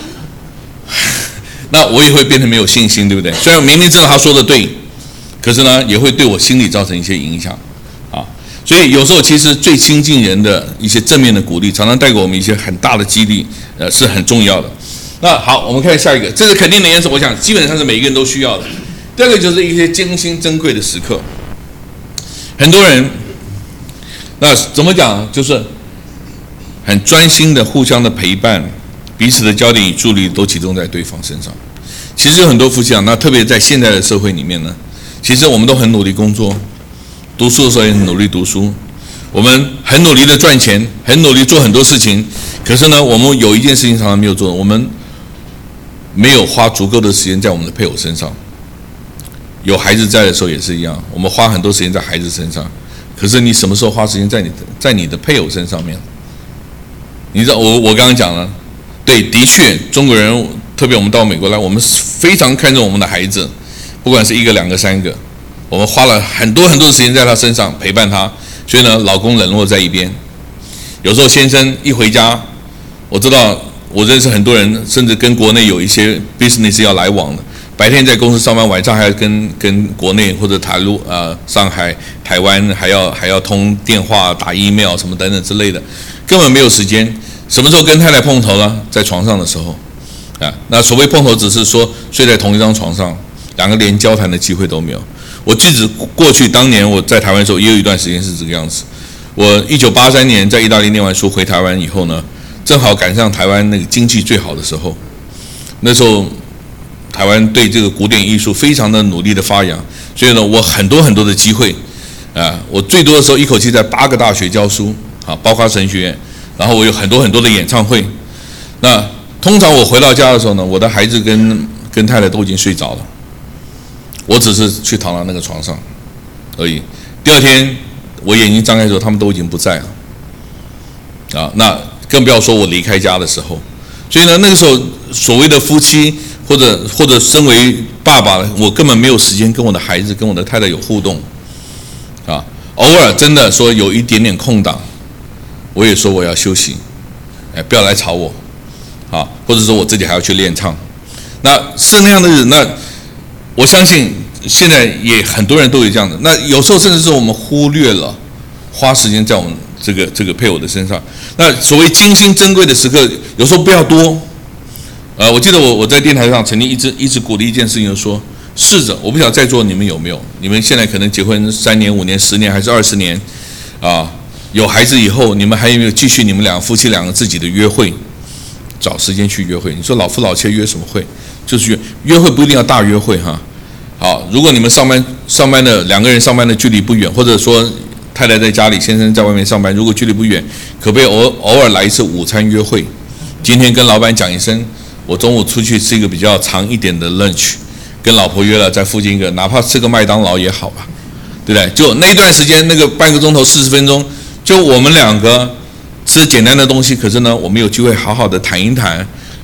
那我也会变成没有信心，对不对？虽然明明知道他说的对，可是呢，也会对我心里造成一些影响啊。所以有时候其实最亲近人的一些正面的鼓励，常常带给我们一些很大的激励，呃，是很重要的。那好，我们看下一个，这是肯定的颜色，我想基本上是每一个人都需要的。第二个就是一些艰辛珍贵的时刻，很多人，那怎么讲，就是很专心的互相的陪伴。彼此的焦点与注意力都集中在对方身上。其实有很多夫妻啊，那特别在现在的社会里面呢，其实我们都很努力工作，读书的时候也很努力读书，我们很努力的赚钱，很努力做很多事情。可是呢，我们有一件事情常常没有做，我们没有花足够的时间在我们的配偶身上。有孩子在的时候也是一样，我们花很多时间在孩子身上，可是你什么时候花时间在你的在你的配偶身上面？你知道我我刚刚讲了。对，的确，中国人特别我们到美国来，我们非常看重我们的孩子，不管是一个、两个、三个，我们花了很多很多的时间在他身上陪伴他。所以呢，老公冷落在一边。有时候先生一回家，我知道我认识很多人，甚至跟国内有一些 business 要来往的，白天在公司上班，晚上还要跟跟国内或者大陆啊、上海、台湾还要还要通电话、打 email 什么等等之类的，根本没有时间。什么时候跟太太碰头呢？在床上的时候，啊，那所谓碰头只是说睡在同一张床上，两个连交谈的机会都没有。我记得过去当年我在台湾的时候，也有一段时间是这个样子。我一九八三年在意大利念完书回台湾以后呢，正好赶上台湾那个经济最好的时候。那时候台湾对这个古典艺术非常的努力的发扬，所以呢，我很多很多的机会，啊，我最多的时候一口气在八个大学教书，啊，包括神学院。然后我有很多很多的演唱会，那通常我回到家的时候呢，我的孩子跟跟太太都已经睡着了，我只是去躺到那个床上而已。第二天我眼睛张开的时候，他们都已经不在了，啊，那更不要说我离开家的时候。所以呢，那个时候所谓的夫妻或者或者身为爸爸，我根本没有时间跟我的孩子跟我的太太有互动，啊，偶尔真的说有一点点空档。我也说我要休息，哎，不要来吵我，啊，或者说我自己还要去练唱，那是那样的日子。那我相信现在也很多人都有这样的。那有时候甚至是我们忽略了花时间在我们这个这个配偶的身上。那所谓精心珍贵的时刻，有时候不要多。呃，我记得我我在电台上曾经一直一直鼓励一件事情，就是说试着，我不晓得在座你们有没有，你们现在可能结婚三年、五年、十年还是二十年，啊。有孩子以后，你们还有没有继续你们两个夫妻两个自己的约会？找时间去约会。你说老夫老妻约什么会？就是约约会不一定要大约会哈。好，如果你们上班上班的两个人上班的距离不远，或者说太太在家里，先生在外面上班，如果距离不远，可不可以偶偶尔来一次午餐约会？今天跟老板讲一声，我中午出去吃一个比较长一点的 lunch， 跟老婆约了在附近一个，哪怕吃个麦当劳也好吧，对不对？就那段时间，那个半个钟头四十分钟。就我们两个吃简单的东西，可是呢，我们有机会好好的谈一谈，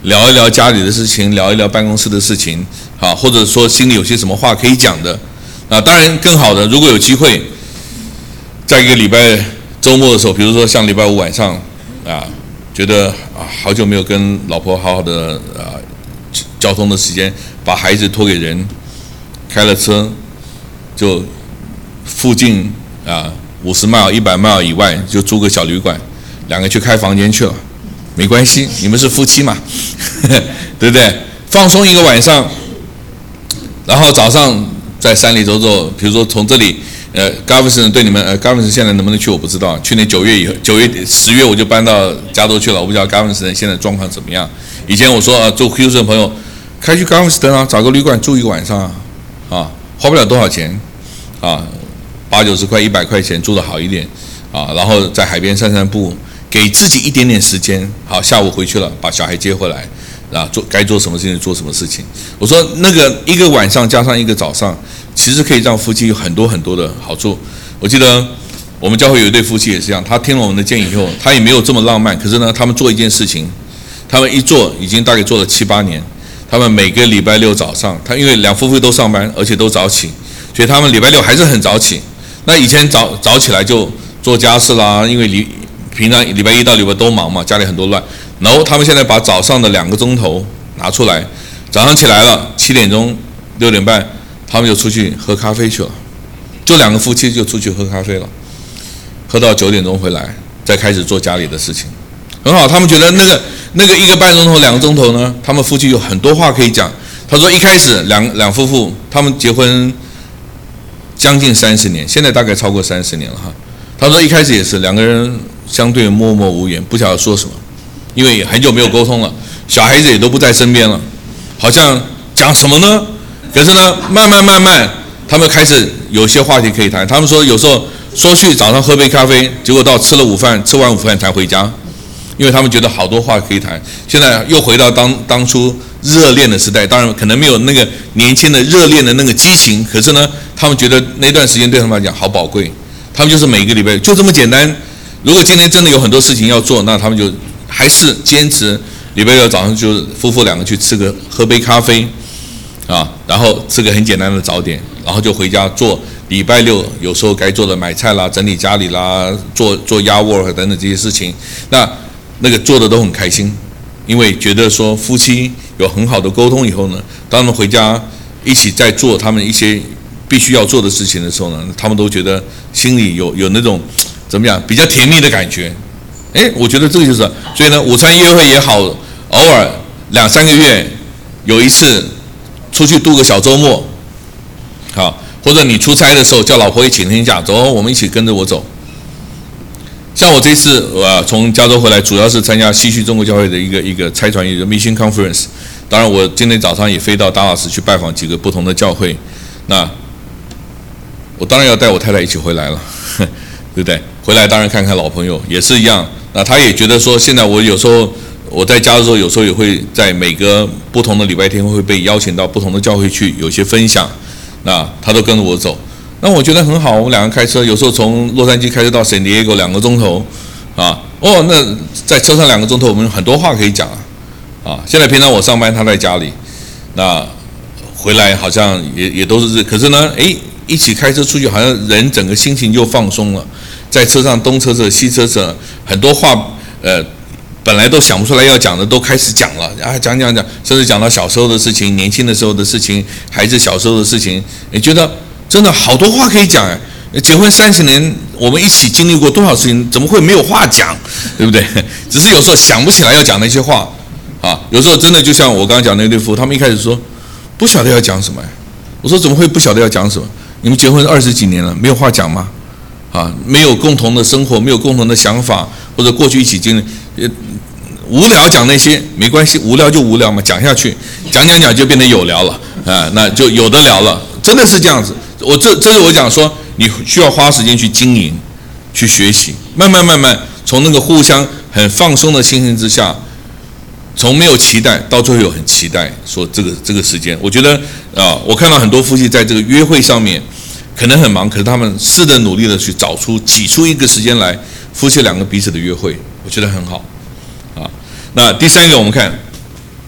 聊一聊家里的事情，聊一聊办公室的事情，啊，或者说心里有些什么话可以讲的，啊，当然更好的，如果有机会，在一个礼拜周末的时候，比如说像礼拜五晚上，啊，觉得啊好久没有跟老婆好好的啊交通的时间，把孩子托给人，开了车，就附近啊五十 mile、一百 mile 以外就租个小旅馆，两个去开房间去了。没关系，你们是夫妻嘛，对不对？放松一个晚上，然后早上在山里走走。比如说从这里，呃 ，Galveston 对你们，呃 ，Galveston 现在能不能去我不知道。去年九月以后，九月十月我就搬到加州去了，我不知道 Galveston 现在状况怎么样。以前我说啊，做 Houston 的朋友开去 Galveston 啊，找个旅馆住一个晚上啊，啊，花不了多少钱，啊，八九十块、一百块钱住得好一点，啊，然后在海边散散步。给自己一点点时间，好，下午回去了，把小孩接回来，啊，做该做什么事情做什么事情。我说那个一个晚上加上一个早上，其实可以让夫妻有很多很多的好处。我记得我们教会有一对夫妻也是这样，他听了我们的建议以后，他也没有这么浪漫，可是呢，他们做一件事情，他们一做已经大概做了七八年。他们每个礼拜六早上，他因为两夫妇都上班，而且都早起，所以他们礼拜六还是很早起。那以前早早起来就做家事啦，因为礼平常礼拜一到礼拜都忙嘛，家里很多乱。然后他们现在把早上的两个钟头拿出来，早上起来了七点钟、六点半，他们就出去喝咖啡去了，就两个夫妻就出去喝咖啡了，喝到九点钟回来，再开始做家里的事情，很好。他们觉得那个那个一个半钟头、两个钟头呢，他们夫妻有很多话可以讲。他说一开始两两夫妇他们结婚将近三十年，现在大概超过三十年了哈。他说一开始也是两个人相对默默无言，不晓得说什么，因为很久没有沟通了，小孩子也都不在身边了，好像讲什么呢？可是呢，慢慢慢慢，他们开始有些话题可以谈。他们说有时候说去早上喝杯咖啡，结果到吃了午饭，吃完午饭才回家，因为他们觉得好多话可以谈。现在又回到当当初热恋的时代，当然可能没有那个年轻的热恋的那个激情，可是呢，他们觉得那段时间对他们来讲好宝贵。他们就是每个礼拜就这么简单。如果今天真的有很多事情要做，那他们就还是坚持礼拜六早上就夫妇两个去吃个喝杯咖啡，啊，然后吃个很简单的早点，然后就回家做礼拜六有时候该做的买菜啦、整理家里啦、做做家务等等这些事情。那那个做的都很开心，因为觉得说夫妻有很好的沟通以后呢，当他们回家一起在做他们一些必须要做的事情的时候呢，他们都觉得心里有有那种怎么样比较甜蜜的感觉。哎，我觉得这个就是，所以呢，午餐约会也好，偶尔两三个月有一次出去度个小周末，好，或者你出差的时候叫老婆一起请假，走，我们一起跟着我走。像我这次呃从加州回来，主要是参加西区中国教会的一个一个差传一个 Mission Conference。当然，我今天早上也飞到达拉斯去拜访几个不同的教会。那我当然要带我太太一起回来了，对不对？回来当然看看老朋友也是一样。那她也觉得说，现在我有时候我在家的时候，有时候也会在每个不同的礼拜天会被邀请到不同的教会去有些分享。那她都跟着我走，那我觉得很好。我们两个开车，有时候从洛杉矶开车到圣地亚哥两个钟头，啊，哦，那在车上两个钟头，我们很多话可以讲啊。啊，现在平常我上班，她在家里，那回来好像也也都是，可是呢，哎。一起开车出去，好像人整个心情就放松了。在车上东车车西车车，很多话，呃，本来都想不出来要讲的，都开始讲了啊，讲讲讲，甚至讲到小时候的事情、年轻的时候的事情、孩子小时候的事情。你觉得真的好多话可以讲哎！结婚三十年，我们一起经历过多少事情，怎么会没有话讲？对不对？只是有时候想不起来要讲那些话啊。有时候真的就像我刚刚讲那对夫妇，他们一开始说不晓得要讲什么。我说怎么会不晓得要讲什么？你们结婚二十几年了，没有话讲吗？啊，没有共同的生活，没有共同的想法，或者过去一起经历，无聊讲那些没关系，无聊就无聊嘛，讲下去，讲讲讲就变得有聊了啊，那就有的聊了，真的是这样子。我这这是我讲说，你需要花时间去经营，去学习，慢慢慢慢从那个互相很放松的心情之下。从没有期待到最后有很期待，说这个这个时间，我觉得啊、呃，我看到很多夫妻在这个约会上面可能很忙，可是他们试着努力的去找出挤出一个时间来，夫妻两个彼此的约会，我觉得很好啊。那第三个我们看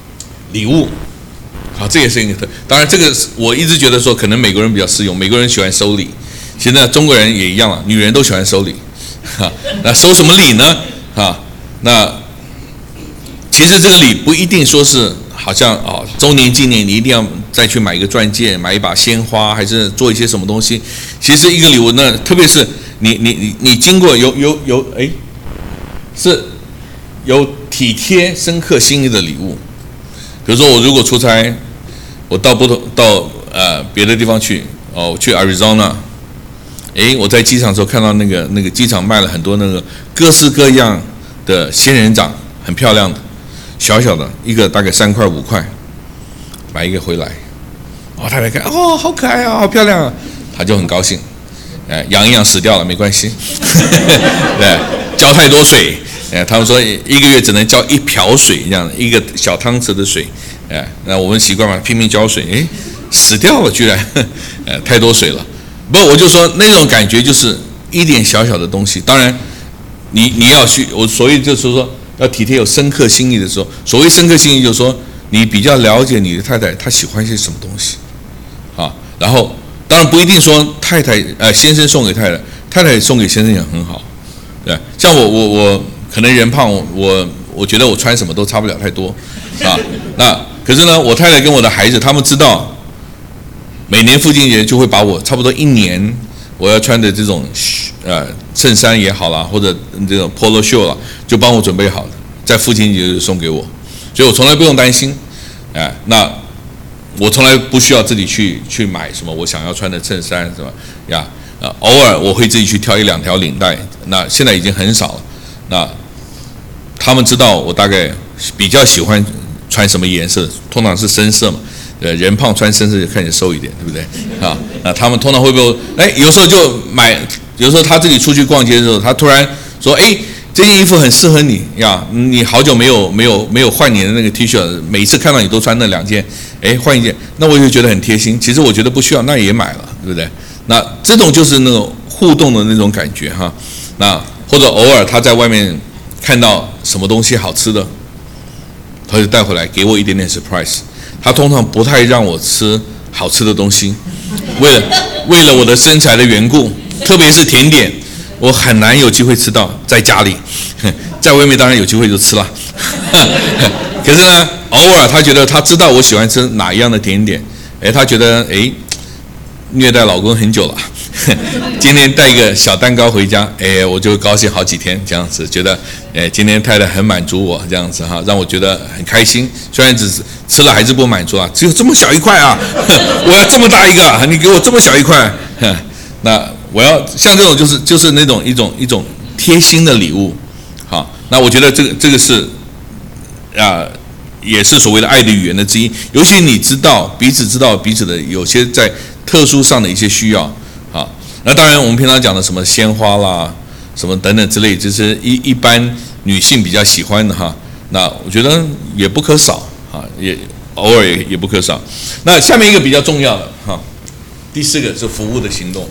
礼物。好，这也是一个。当然，这个我一直觉得说，可能美国人比较适用，美国人喜欢收礼。其实呢，中国人也一样了，女人都喜欢收礼。哈，那收什么礼呢？哈，那其实这个礼不一定说是好像哦，周年纪念你一定要再去买一个钻戒，买一把鲜花，还是做一些什么东西。其实一个礼物呢，特别是你你你你经过有有有哎，是有体贴、深刻心意的礼物。比如说我如果出差，我到不同到呃别的地方去，哦，我去 Arizona。哎，我在机场的时候看到那个那个机场卖了很多那个各式各样的仙人掌，很漂亮的，小小的一个大概三块五块，买一个回来，哦，太太看，哦，好可爱啊，好漂亮啊，他就很高兴，哎，养一养死掉了没关系，对，浇太多水，哎，他们说一个月只能浇一瓢水，这样一个小汤匙的水，哎，那我们习惯嘛，拼命浇水，哎，死掉了居然，哎，太多水了。不，我就说那种感觉就是一点小小的东西。当然你，你要去，我所以就是说要体贴有深刻心意的时候，所谓深刻心意就是说你比较了解你的太太她喜欢些什么东西啊。然后当然不一定说太太呃先生送给太太，太太送给先生也很好，对。像我我我可能人胖，我我觉得我穿什么都差不了太多啊。那可是呢，我太太跟我的孩子他们知道。每年父亲节就会把我差不多一年我要穿的这种呃衬衫也好啦，或者这种 polo 袖啦，就帮我准备好的，在父亲节就送给我，所以我从来不用担心，哎、呃，那我从来不需要自己去去买什么我想要穿的衬衫什么呀，呃，偶尔我会自己去挑一两条领带，那现在已经很少了，那他们知道我大概比较喜欢穿什么颜色，通常是深色嘛。呃，人胖穿深色就看起来瘦一点，对不对？啊，那他们通常会不会？哎，有时候就买，有时候他自己出去逛街的时候，他突然说：“哎，这件衣服很适合你呀，你好久没有没有没有换你的那个 T 恤，每一次看到你都穿那两件，哎，换一件，那我就觉得很贴心。其实我觉得不需要，那也买了，对不对？那这种就是那种互动的那种感觉哈。那或者偶尔他在外面看到什么东西好吃的，他就带回来给我一点点 surprise。”他通常不太让我吃好吃的东西，为了为了我的身材的缘故，特别是甜点，我很难有机会吃到。在家里，在外面当然有机会就吃了。可是呢，偶尔他觉得他知道我喜欢吃哪一样的甜点，哎，他觉得哎，虐待老公很久了，今天带一个小蛋糕回家，哎，我就高兴好几天这样子，觉得哎，今天太太很满足我这样子哈，让我觉得很开心。虽然只是吃了还是不满足啊，只有这么小一块啊，我要这么大一个，你给我这么小一块，那我要像这种就是就是那种一种一种贴心的礼物，好，那我觉得这个这个是啊。也是所谓的爱的语言的之一，尤其你知道彼此知道彼此的有些在特殊上的一些需要啊。那当然，我们平常讲的什么鲜花啦、什么等等之类，就是一一般女性比较喜欢的哈。那我觉得也不可少啊，也偶尔也也不可少。那下面一个比较重要的哈，第四个是服务的行动。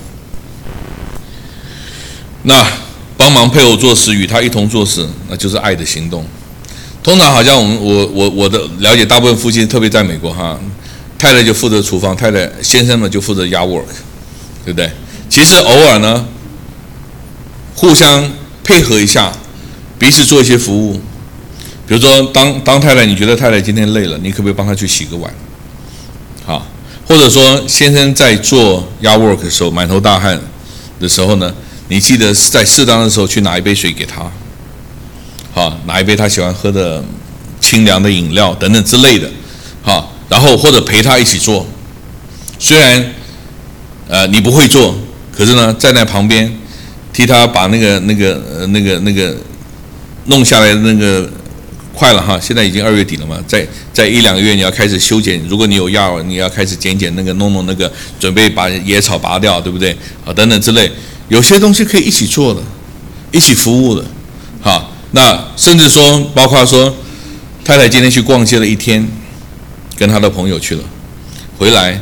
那帮忙配偶做事，与他一同做事，那就是爱的行动。通常好像我们我我我的了解，大部分夫妻，特别在美国哈，太太就负责厨房，太太先生呢就负责 yard work， 对不对？其实偶尔呢，互相配合一下，彼此做一些服务。比如说，当当太太你觉得太太今天累了，你可不可以帮她去洗个碗？好，或者说先生在做 yard work 的时候满头大汗的时候呢，你记得在适当的时候去拿一杯水给他。好，拿一杯他喜欢喝的清凉的饮料等等之类的，好，然后或者陪他一起做，虽然呃你不会做，可是呢站在旁边替他把那个那个呃那个那个弄下来的那个快了哈，现在已经二月底了嘛，在在一两个月你要开始修剪，如果你有药，你要开始剪剪那个弄弄那个，准备把野草拔掉，对不对？啊，等等之类，有些东西可以一起做的，一起服务的，好。那甚至说，包括说，太太今天去逛街了一天，跟她的朋友去了，回来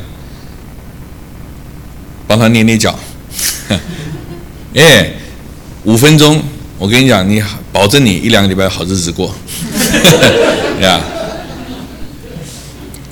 帮她捏捏脚，哎，五分钟，我跟你讲，你保证你一两个礼拜好日子过，呀。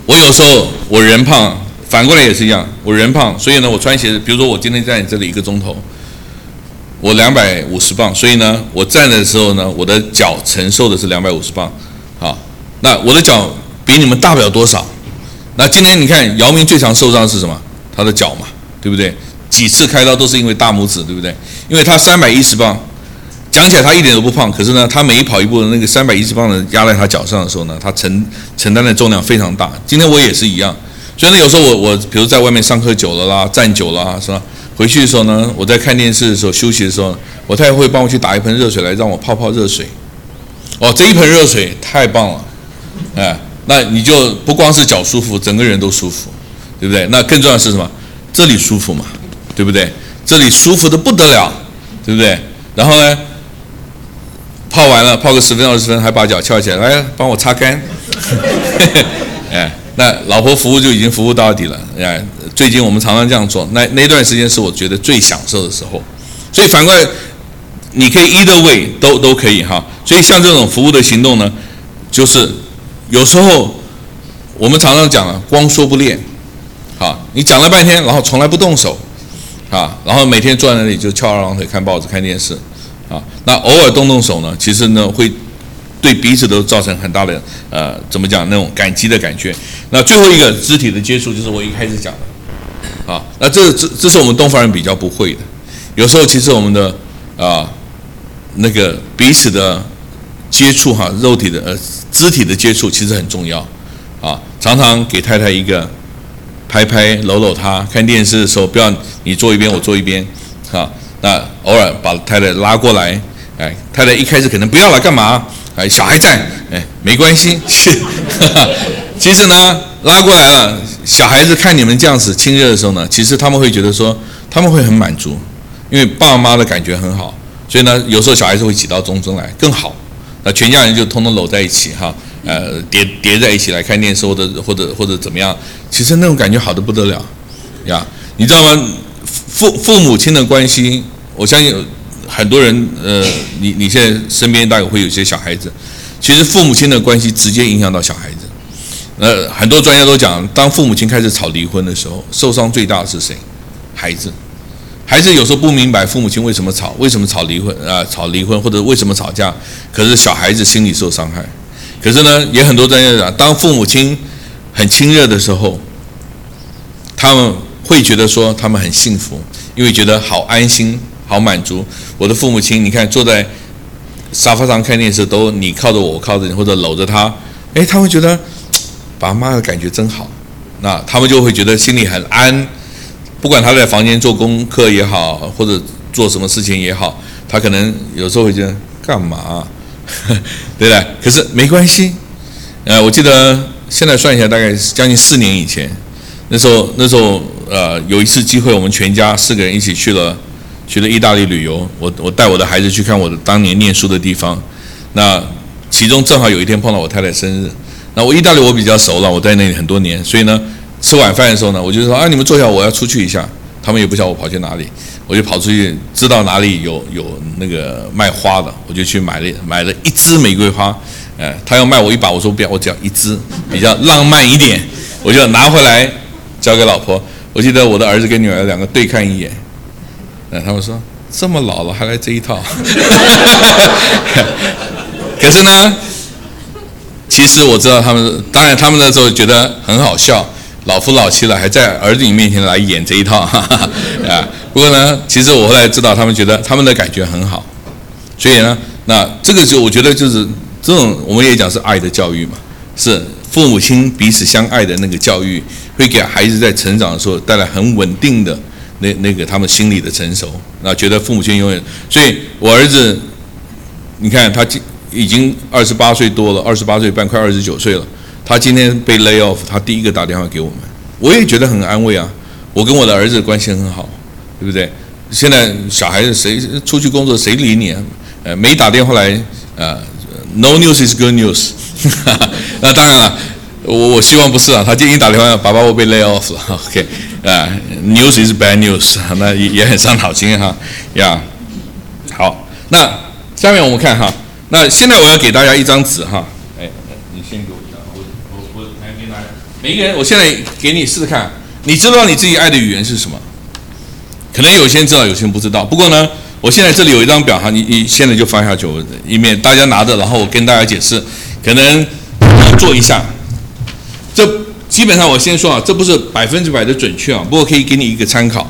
我有时候我人胖，反过来也是一样，我人胖，所以呢，我穿鞋子，比如说我今天在你这里一个钟头，我两百五十磅，所以呢，我站的时候呢，我的脚承受的是两百五十磅，好，那我的脚比你们大不了多少。那今天你看姚明最常受伤是什么？他的脚嘛，对不对？几次开刀都是因为大拇指，对不对？因为他三百一十磅，讲起来他一点都不胖，可是呢，他每一跑一步的那个三百一十磅的压在他脚上的时候呢，他承承担的重量非常大。今天我也是一样，所以呢，有时候我我比如在外面上课久了啦，站久了啊，是吧？回去的时候呢，我在看电视的时候休息的时候，我太太会帮我去打一盆热水来让我泡泡热水。哦，这一盆热水太棒了，哎，那你就不光是脚舒服，整个人都舒服，对不对？那更重要的是什么？这里舒服嘛，对不对？这里舒服的不得了，对不对？然后呢，泡完了，泡个十分二十分，还把脚翘起来，来帮我擦干。哎，那老婆服务就已经服务到底了。哎，最近我们常常这样做，那那段时间是我觉得最享受的时候。所以反过来，你可以either way都都可以哈。所以像这种服务的行动呢，就是有时候我们常常讲了，光说不练，啊，你讲了半天，然后从来不动手，啊，然后每天坐在那里就翘二郎腿看报纸看电视，啊，那偶尔动动手呢，其实呢会对彼此都造成很大的呃怎么讲那种感激的感觉。那最后一个肢体的接触就是我一开始讲的，啊，那这这这是我们东方人比较不会的。有时候其实我们的啊那个彼此的接触哈，肉体的呃肢体的接触其实很重要啊。常常给太太一个拍拍搂搂她，看电视的时候不要你坐一边我坐一边啊。那偶尔把太太拉过来，哎，太太一开始可能不要了，干嘛？哎，小孩在，哎，没关系。其实呢，拉过来了，小孩子看你们这样子亲热的时候呢，其实他们会觉得说，他们会很满足，因为爸妈的感觉很好，所以呢，有时候小孩子会挤到中间来更好。那全家人就通通搂在一起哈，呃，叠叠在一起来看电视或者或者或者怎么样，其实那种感觉好得不得了呀！你知道吗？父父母亲的关系，我相信很多人，呃，你你现在身边大概会有些小孩子，其实父母亲的关系直接影响到小孩子。呃，很多专家都讲，当父母亲开始吵离婚的时候，受伤最大的是谁？孩子。孩子有时候不明白父母亲为什么吵，为什么吵离婚啊、呃？吵离婚或者为什么吵架？可是小孩子心里受伤害。可是呢，也很多专家讲，当父母亲很亲热的时候，他们会觉得说他们很幸福，因为觉得好安心、好满足。我的父母亲，你看坐在沙发上看电视，都你靠着我，我靠着你，或者搂着他，哎，他会觉得爸妈的感觉真好。那他们就会觉得心里很安。不管他在房间做功课也好，或者做什么事情也好，他可能有时候会觉得干嘛、啊，对不对？可是没关系。呃，我记得现在算一下，大概将近四年以前，那时候那时候呃有一次机会，我们全家四个人一起去了去了意大利旅游。我我带我的孩子去看我的当年念书的地方。那其中正好有一天碰到我太太生日。那我意大利我比较熟了，我在那里很多年，所以呢。吃晚饭的时候呢，我就说啊，你们坐下，我要出去一下。他们也不晓得我跑去哪里，我就跑出去，知道哪里有有那个卖花的，我就去买了买了一支玫瑰花。呃，他要卖我一把，我说不要，我只要一支，比较浪漫一点。我就拿回来交给老婆。我记得我的儿子跟女儿两个对看一眼，呃，他们说这么老了还来这一套。可是呢，其实我知道他们，当然他们那时候觉得很好笑。老夫老妻了，还在儿子面前来演这一套，哈哈啊！不过呢，其实我后来知道，他们觉得他们的感觉很好，所以呢，那这个就我觉得就是这种，我们也讲是爱的教育嘛，是父母亲彼此相爱的那个教育，会给孩子在成长的时候带来很稳定的那那个他们心理的成熟，那觉得父母亲永远，所以我儿子，你看他已经二十八岁多了，二十八岁半，快二十九岁了。他今天被 lay off， 他第一个打电话给我们，我也觉得很安慰啊。我跟我的儿子关系很好，对不对？现在小孩子谁出去工作谁理你啊？呃，没打电话来，呃 ，no news is good news 。那当然了，我我希望不是啊。他今天打电话，爸爸我被 lay off 了 ，OK， 啊、呃、，news is bad news， 那也也很伤脑筋哈呀。好，那下面我们看哈，那现在我要给大家一张纸哈，哎，你先给我。 每一个人，我现在给你试试看，你知道你自己爱的语言是什么？可能有些人知道，有些人不知道。不过呢，我现在这里有一张表哈，你你现在就翻下去，我以免大家拿着，然后我跟大家解释，可能做一下。这基本上我先说啊，这不是百分之百的准确啊，不过可以给你一个参考。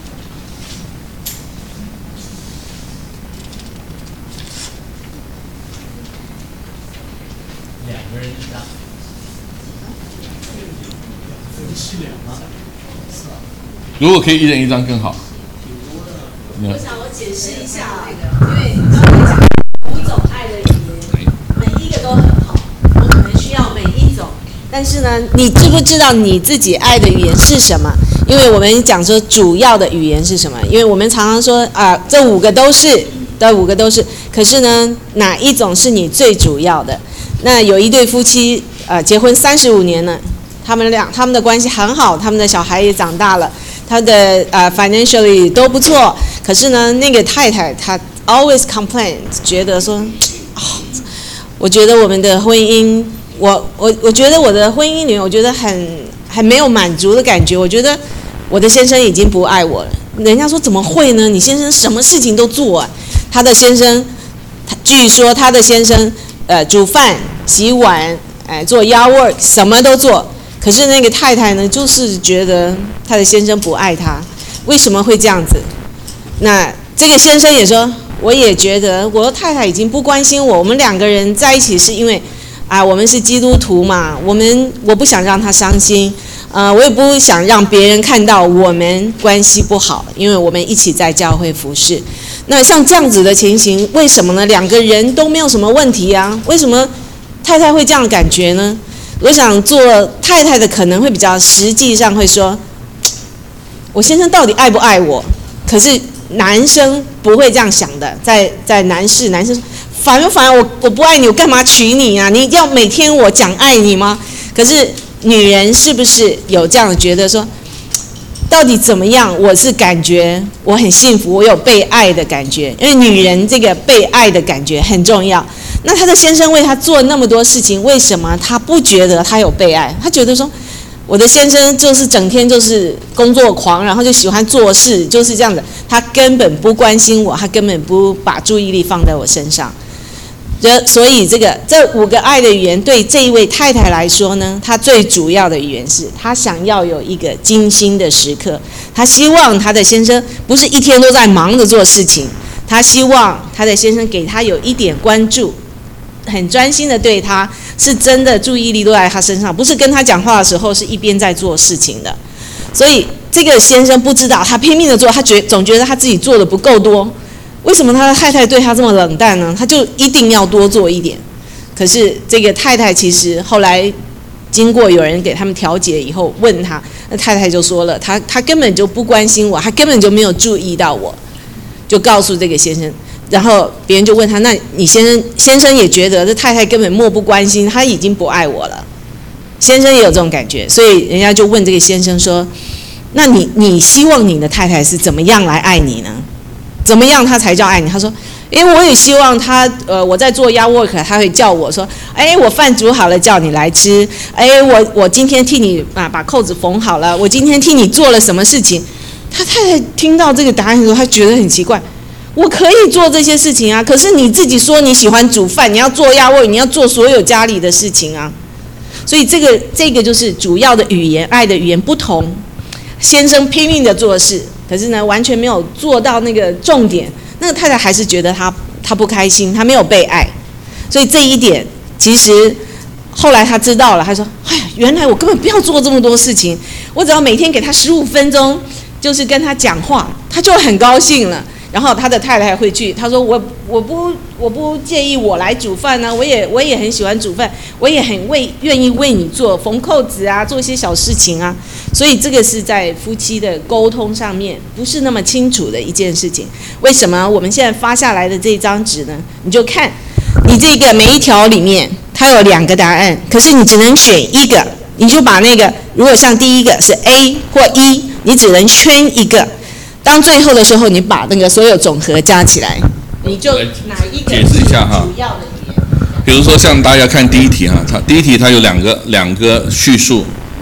如果可以一人一张更好。 我想我解释一下，因为刚才讲五种爱的语言，每一个都很好，我可能需要每一种。但是呢，你知不知道你自己爱的语言是什么？因为我们讲说主要的语言是什么？因为我们常常说啊、呃，这五个都是，这五个都是。可是呢，哪一种是你最主要的？那有一对夫妻，呃，结婚三十五年了，他们俩他们的关系很好，他们的小孩也长大了。他的呃 financially 都不错，可是呢，那个太太她 always complain， 觉得说，哦，我觉得我们的婚姻，我我我觉得我的婚姻里面，我觉得很很没有满足的感觉，我觉得我的先生已经不爱我了。人家说怎么会呢？你先生什么事情都做啊？他的先生，他据说他的先生呃煮饭、洗碗，哎、呃、做 yard work， 什么都做。可是那个太太呢，就是觉得她的先生不爱她，为什么会这样子？那这个先生也说，我也觉得我的太太已经不关心我，我们两个人在一起是因为，啊，我们是基督徒嘛，我们我不想让她伤心，呃，我也不想让别人看到我们关系不好，因为我们一起在教会服侍。那像这样子的情形，为什么呢？两个人都没有什么问题啊，为什么太太会这样感觉呢？我想做太太的可能会比较实际上会说，我先生到底爱不爱我？可是男生不会这样想的，在在男士，男生烦不烦？我我不爱你，我干嘛娶你啊？你要每天我讲爱你吗？可是女人是不是有这样觉得说，到底怎么样？我是感觉我很幸福，我有被爱的感觉，因为女人这个被爱的感觉很重要。那他的先生为他做那么多事情，为什么他不觉得他有被爱？他觉得说，我的先生就是整天就是工作狂，然后就喜欢做事，就是这样的。他根本不关心我，他根本不把注意力放在我身上。所以这个这五个爱的语言对这一位太太来说呢，她最主要的语言是她想要有一个精心的时刻，她希望她的先生不是一天都在忙着做事情，她希望她的先生给她有一点关注，很专心的对她，是真的注意力都在她身上，不是跟她讲话的时候是一边在做事情的。所以这个先生不知道，他拼命的做，他觉总觉得他自己做的不够多。为什么他的太太对他这么冷淡呢？他就一定要多做一点。可是这个太太其实后来经过有人给他们调解以后，问他，那太太就说了，他他根本就不关心我，他根本就没有注意到我，就告诉这个先生。然后别人就问他，那你先生先生也觉得这太太根本漠不关心，他已经不爱我了。先生也有这种感觉，所以人家就问这个先生说，那你你希望你的太太是怎么样来爱你呢？怎么样他才叫爱你？他说，因为我也希望他，呃，我在做 yard work， 他会叫我说，哎，我饭煮好了叫你来吃，哎，我我今天替你啊把扣子缝好了，我今天替你做了什么事情？他太太听到这个答案的时候，他觉得很奇怪，我可以做这些事情啊，可是你自己说你喜欢煮饭，你要做 yard work， 你要做所有家里的事情啊，所以这个这个就是主要的语言，爱的语言不同。先生拼命的做事，可是呢，完全没有做到那个重点。那个太太还是觉得他他不开心，他没有被爱。所以这一点，其实后来他知道了，他说：“哎呀，原来我根本不要做这么多事情，我只要每天给他十五分钟，就是跟他讲话，他就很高兴了。”然后他的太太会去，他说我我不我不介意我来煮饭呢、啊，我也我也很喜欢煮饭，我也很为愿意为你做缝扣子啊，做一些小事情啊。所以这个是在夫妻的沟通上面不是那么清楚的一件事情。为什么我们现在发下来的这张纸呢？你就看你这个每一条里面，它有两个答案，可是你只能选一个，你就把那个如果像第一个是 A 或 E， 你只能圈一个。当最后的时候，你把那个所有总和加起来，你就哪一个解释一下哈。 主要的语言。 比如说像大家看第一题哈，它第一题它有两个两个叙述，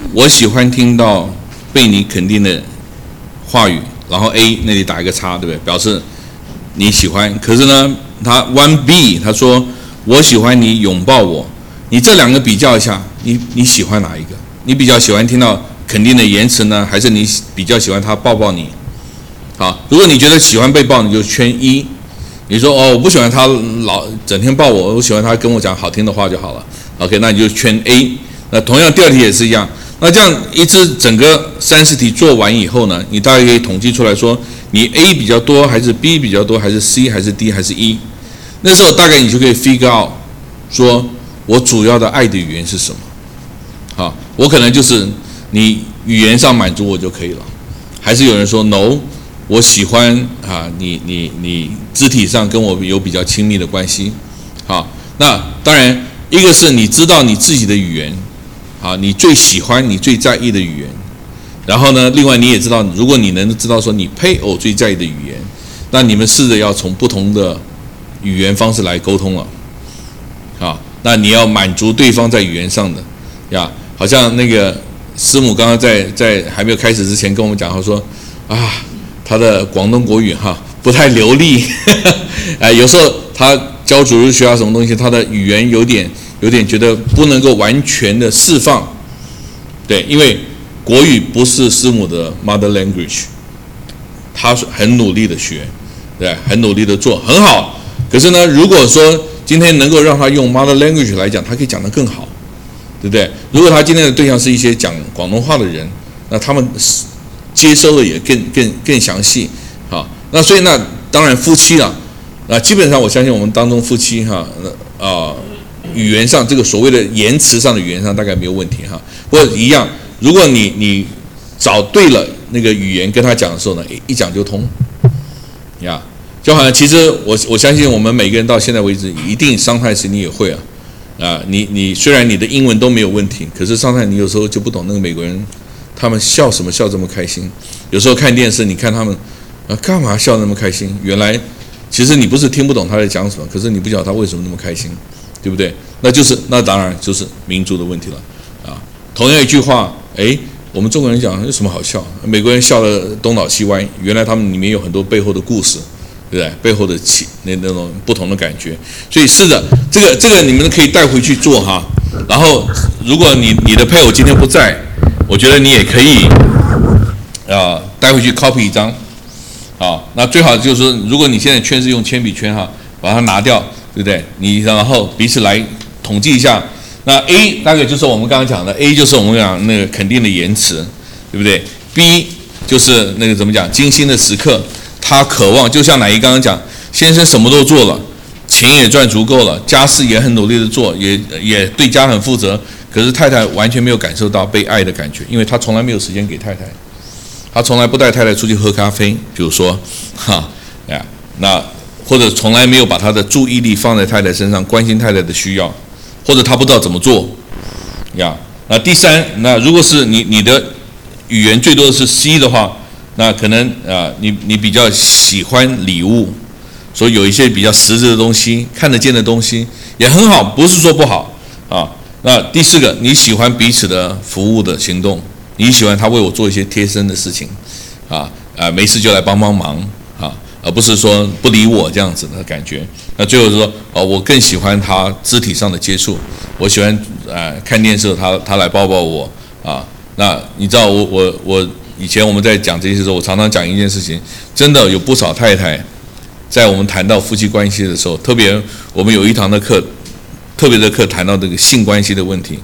我喜欢听到被你肯定的话语，然后 A 那里打一个叉，对不对？表示你喜欢。可是呢，他 one B 他说我喜欢你拥抱我。你这两个比较一下，你你喜欢哪一个？你比较喜欢听到肯定的言辞呢，还是你比较喜欢他抱抱你？好，如果你觉得喜欢被抱，你就圈一。你说哦，我不喜欢他老整天抱我，我喜欢他跟我讲好听的话就好了。OK， 那你就圈 A。那同样第二题也是一样。那这样一支整个三十题做完以后呢，你大概可以统计出来说，你 A 比较多，还是 B 比较多，还是 C， 还是 D， 还是 E。那时候大概你就可以 figure out 说，我主要的爱的语言是什么？好，我可能就是你语言上满足我就可以了。还是有人说 No， 我喜欢啊，你你你肢体上跟我有比较亲密的关系。好，那当然一个是你知道你自己的语言。啊，你最喜欢、你最在意的语言，然后呢，另外你也知道，如果你能知道说你配偶最在意的语言，那你们试着要从不同的语言方式来沟通了。啊，那你要满足对方在语言上的呀，好像那个师母刚刚在在还没有开始之前跟我们讲，他说啊，他的广东国语哈不太流利，哎，有时候他教主日学啊什么东西，他的语言有点。有点觉得不能够完全的释放，对，因为国语不是师母的 mother language， 他很努力的学，对，很努力的做，很好。可是呢，如果说今天能够让他用 mother language 来讲，他可以讲得更好，对不对？如果他今天的对象是一些讲广东话的人，那他们接收的也更更更详细，好，那所以那当然夫妻啊，啊，基本上我相信我们当中夫妻哈，啊。呃语言上这个所谓的言辞上的语言上大概没有问题哈，不过一样，如果你你找对了那个语言跟他讲的时候呢，一讲就通，呀，就好像其实我我相信我们每个人到现在为止，一定伤害时你也会啊，啊，你你虽然你的英文都没有问题，可是伤害你有时候就不懂那个美国人他们笑什么笑这么开心，有时候看电视你看他们啊干嘛笑那么开心，原来其实你不是听不懂他在讲什么，可是你不晓得他为什么那么开心。对不对？那就是那当然就是民族的问题了啊。同样一句话，哎，我们中国人讲有什么好笑？美国人笑得东倒西歪，原来他们里面有很多背后的故事，对不对？背后的起那那种不同的感觉。所以是的，这个这个你们可以带回去做哈。然后，如果你你的配偶今天不在，我觉得你也可以啊带回去 copy 一张啊。那最好就是说，如果你现在圈是用铅笔圈哈，把它拿掉。对不对？你然后彼此来统计一下。那 A 大概就是我们刚刚讲的 ，A 就是我们讲那个肯定的言辞，对不对 ？B 就是那个怎么讲，精心的时刻，他渴望，就像乃姨刚刚讲，先生什么都做了，钱也赚足够了，家事也很努力的做，也也对家很负责，可是太太完全没有感受到被爱的感觉，因为他从来没有时间给太太，他从来不带太太出去喝咖啡，比如说，哈，呀，那。或者从来没有把他的注意力放在太太身上，关心太太的需要，或者他不知道怎么做，呀。那第三，那如果是你你的语言最多的是 C 的话，那可能啊，你你比较喜欢礼物，所以有一些比较实质的东西，看得见的东西也很好，不是说不好啊。那第四个，你喜欢彼此的服务的行动，你喜欢他为我做一些贴身的事情，啊啊，没事就来帮帮忙啊。而不是说不理我这样子的感觉。那最后说，哦，我更喜欢他肢体上的接触，我喜欢呃看电视，他他来抱抱我啊。那你知道我我我以前我们在讲这些时候，我常常讲一件事情，真的有不少太太在我们谈到夫妻关系的时候，特别我们有一堂的课，特别的课谈到这个性关系的问题，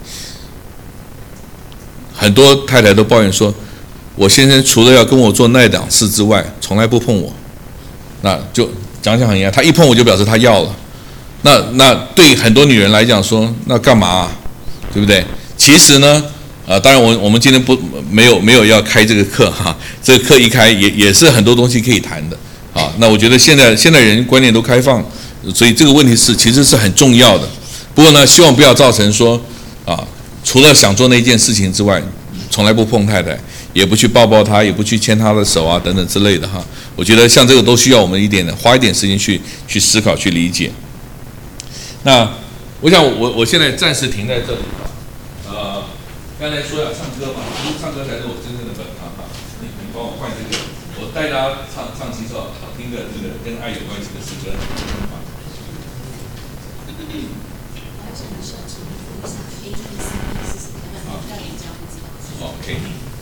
很多太太都抱怨说，我先生除了要跟我做那档事之外，从来不碰我。那就讲讲很严，他一碰我就表示他要了。那那对很多女人来讲说，那干嘛啊？对不对？其实呢，呃，当然我我们今天不没有没有要开这个课哈，这个课一开也也是很多东西可以谈的啊。那我觉得现在现在人观念都开放，所以这个问题是其实是很重要的。不过呢，希望不要造成说啊，除了想做那件事情之外，从来不碰太太，也不去抱抱她，也不去牵她的手啊等等之类的哈。我觉得像这个都需要我们一点的花一点时间去去思考去理解。那我想我我现在暂时停在这里吧。呃， 刚才说要唱歌嘛，其实唱歌才是我真正的本行哈。你你帮我换这个，我带大家唱唱几首好听的这个跟爱有关系的诗歌。OK，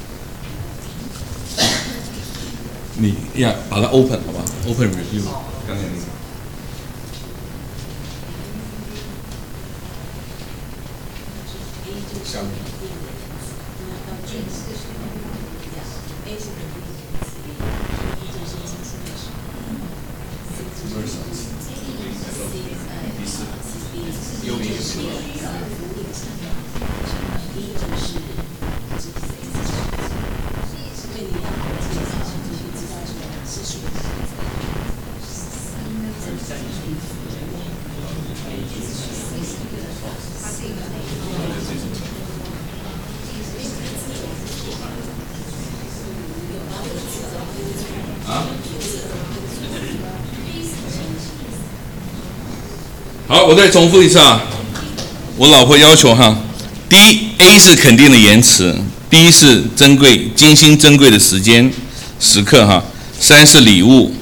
你呀把它 open 好吧 ，open review， 刚才那个。下面。右边是。啊，好，我再重复一次啊。我老婆要求哈，第一 A 是肯定的言辞 ，B 是珍贵、精心珍贵的时间时刻哈，三是礼物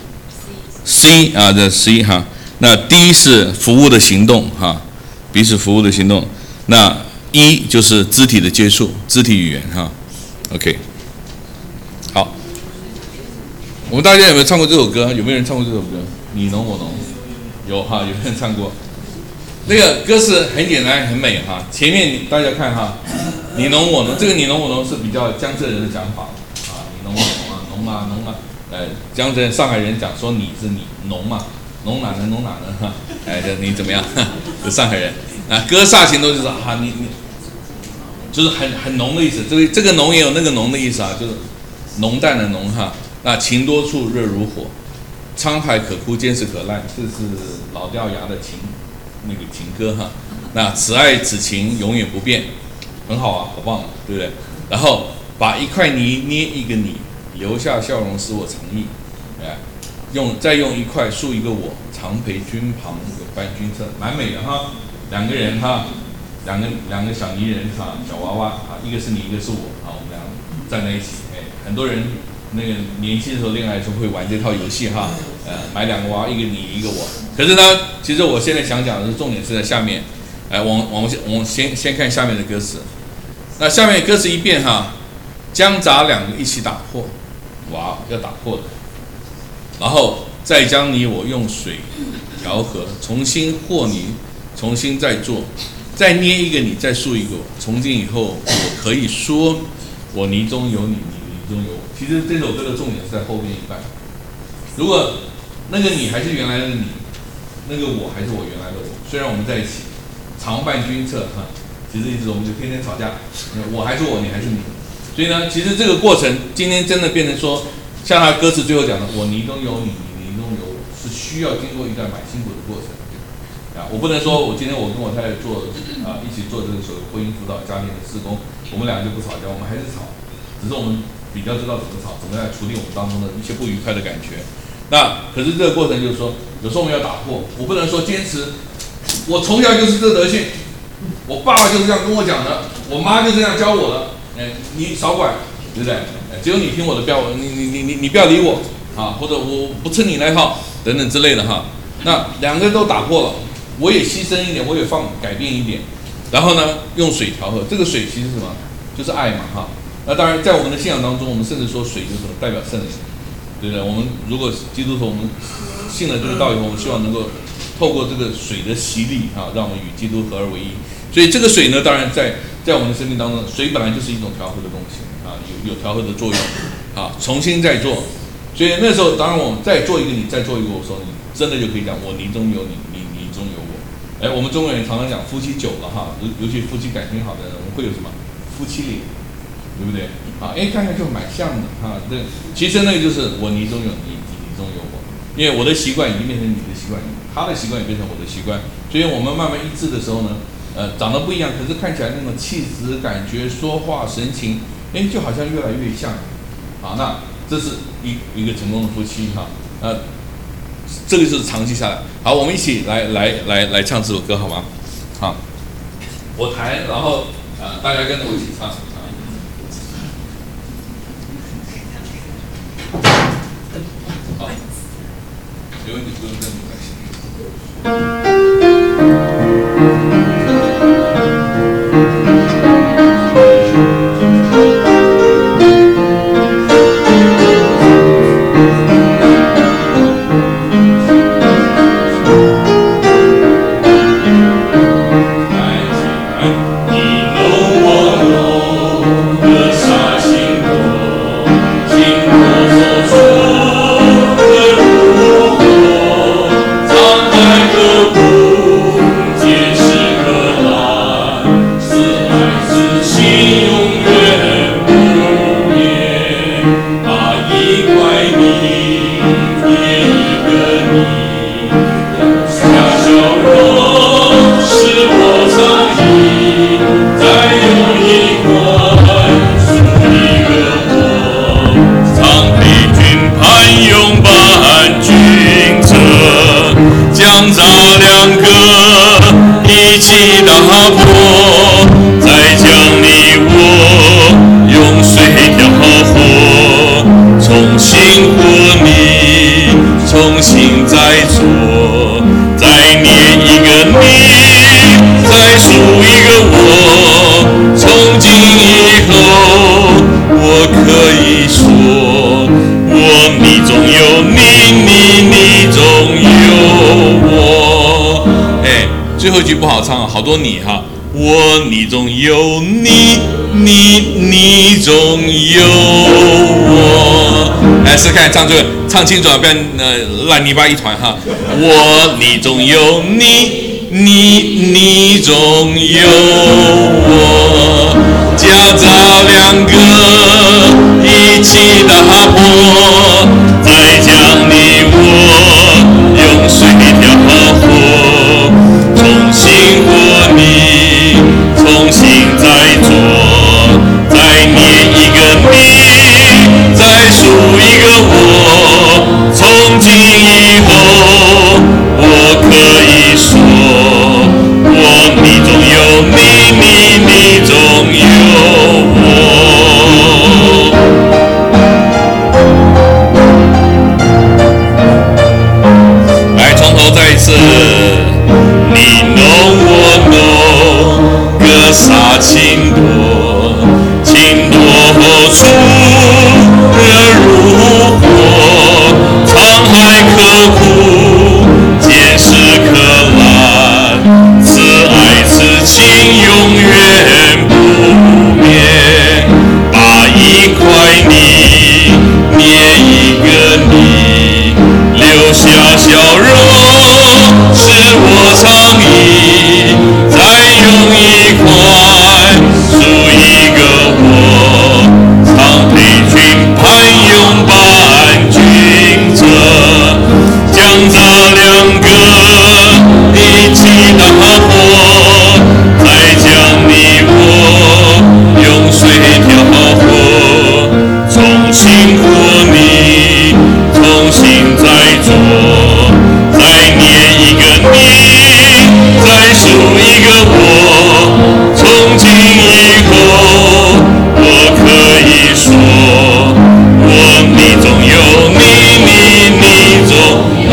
，C 啊的 C 哈，那 D 是服务的行动哈 ，B 是服务的行动，那 E 就是肢体的接触、肢体语言哈 ，OK， 好。我们大家有没有唱过这首歌？有没有人唱过这首歌？你侬我侬，有哈，有人唱过。那个歌词很简单，很美哈。前面大家看哈，你侬我侬，这个你侬我侬是比较江浙人的讲法啊，你侬我侬啊，侬啊侬啊，呃，江浙上海人讲说你是你，侬嘛，侬哪能侬哪能哈，哎，你怎么样？是上海人啊，歌煞情都就是啊，你你，就是很很浓的意思。这个这个浓也有那个浓的意思啊，就是浓淡的浓哈。那情多处热如火，沧海可枯坚石可烂，这是老掉牙的情那个情歌哈。那此爱此情永远不变，很好啊，好棒，对不对？然后把一块泥捏一个你，留下笑容使我常忆，哎，用再用一块塑一个我，常陪君旁有伴君侧，蛮美的哈。两个人哈，两个两个小泥人哈，小娃娃啊，一个是你，一个是我啊，我们俩站在一起，哎，很多人。那个年轻的时候恋爱的时候会玩这套游戏哈，呃，买两个娃，一个你一个我。可是呢，其实我现在想讲的是重点是在下面，哎、呃，我我我们先先看下面的歌词。那下面歌词一遍哈，将咱两个一起打破，哇，要打破的。然后再将你我用水调和，重新和泥，重新再做，再捏一个你，再塑一个我。从今以后，我可以说，我泥中有你，你泥中有我。其实这首歌的重点是在后面一半。如果那个你还是原来的你，那个我还是我原来的我，虽然我们在一起，常伴君侧哈，其实意思我们就天天吵架，我还是我，你还是你。所以呢，其实这个过程今天真的变成说，像他歌词最后讲的，我泥中有你，你泥中有我，是需要经过一段蛮辛苦的过程。啊，我不能说我今天我跟我太太做啊一起做这个所谓婚姻辅导家庭的事工，我们俩就不吵架，我们还是吵，只是我们比较知道怎么吵，怎么来处理我们当中的一些不愉快的感觉。那可是这个过程就是说，有时候我们要打破，我不能说坚持，我从小就是这德性，我爸爸就是这样跟我讲的，我妈就这样教我的，哎，你少管，对不对？哎，只有你听我的，不要你你你你你不要理我啊，或者我不吃你那套等等之类的哈。那两个都打破了，我也牺牲一点，我也放改变一点，然后呢，用水调和，这个水其实是什么？就是爱嘛哈。那当然，在我们的信仰当中，我们甚至说水就是什么代表圣灵，对不对？我们如果基督徒，我们信了这个道以后，我们希望能够透过这个水的洗礼啊，让我们与基督合而为一。所以这个水呢，当然在在我们的生命当中，水本来就是一种调和的东西啊，有有调和的作用啊，重新再做。所以那时候，当然我们再做一个你，再做一个我的时候，你真的就可以讲我泥中有你，你泥中有我。哎，我们中国人常常讲夫妻久了哈，尤尤其夫妻感情好的人，我们会有什么夫妻脸。对不对？啊，哎，看看就蛮像的啊。这其实那个就是我泥中有你，你泥中有我。因为我的习惯已经变成你的习惯，他的习惯也变成我的习惯，所以我们慢慢一致的时候呢，呃，长得不一样，可是看起来那种气质、感觉、说话、神情，哎，就好像越来越像。好，那这是一一个成功的夫妻哈。呃，这个是长期下来。好，我们一起来来来来唱这首歌好吗？好，我弹，然后。 啊，大家跟着我一起唱啊。好，没问题，不用跟没关系。最后一句不好唱，好多你哈，我你中有你，你你中有我。来试看唱这个，唱清楚啊，不然呃烂泥巴一团哈。我你中有你，你你中有我，夹杂两个一起打破，再将你我用水调和。重新和你，重新再做，再念一个你，再数一个我。从今以后，我可以说，我你中有你，你你中有我。来，从头再一次。你侬我侬，格杀情多，情多处热如火，沧海刻苦，见识可览，此爱此情永远不灭。把一块你，捏一个你，留下笑容。是我倡议，再用一块数一个我，常陪君攀拥伴君者，将这两个一起打破，再将你我用水调和，重新和你，重新再做。再念一个你，再数一个我，从今以后，我可以说，我你中有你，你你中有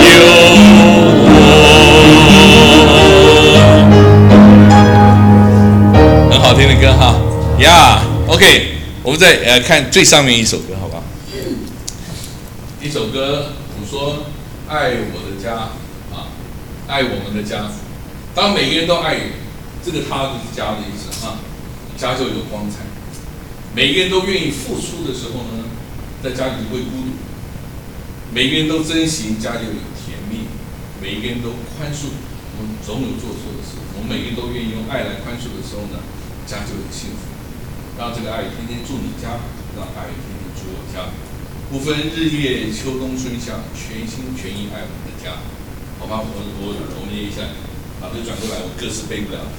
我。很好听的歌哈，呀、yeah, ，OK， 我们再呃看最上面一首歌，好吧？一首歌，我说爱我的家。爱我们的家，当每个人都爱这个他就是家的意思啊，家就有光彩。每个人都愿意付出的时候呢，在家里就不会孤独；每个人都珍惜，家就有甜蜜；每个人都宽恕，我们总有做错的时候。我们每个人都愿意用爱来宽恕的时候呢，家就有幸福。让这个爱天天住你家，让爱天天住我家，不分日月秋冬春夏，全心全意爱我们的家。好吧，我我我捏一下，把这个转过来，我歌词背不了。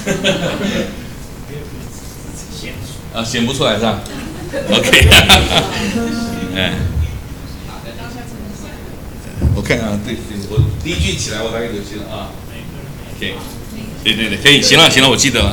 啊，显不出来是吧 ？OK， 哎，我看啊，对对，我第一句起来，我大概就记了啊。OK。 对对对，可以，行了行了，我记得了。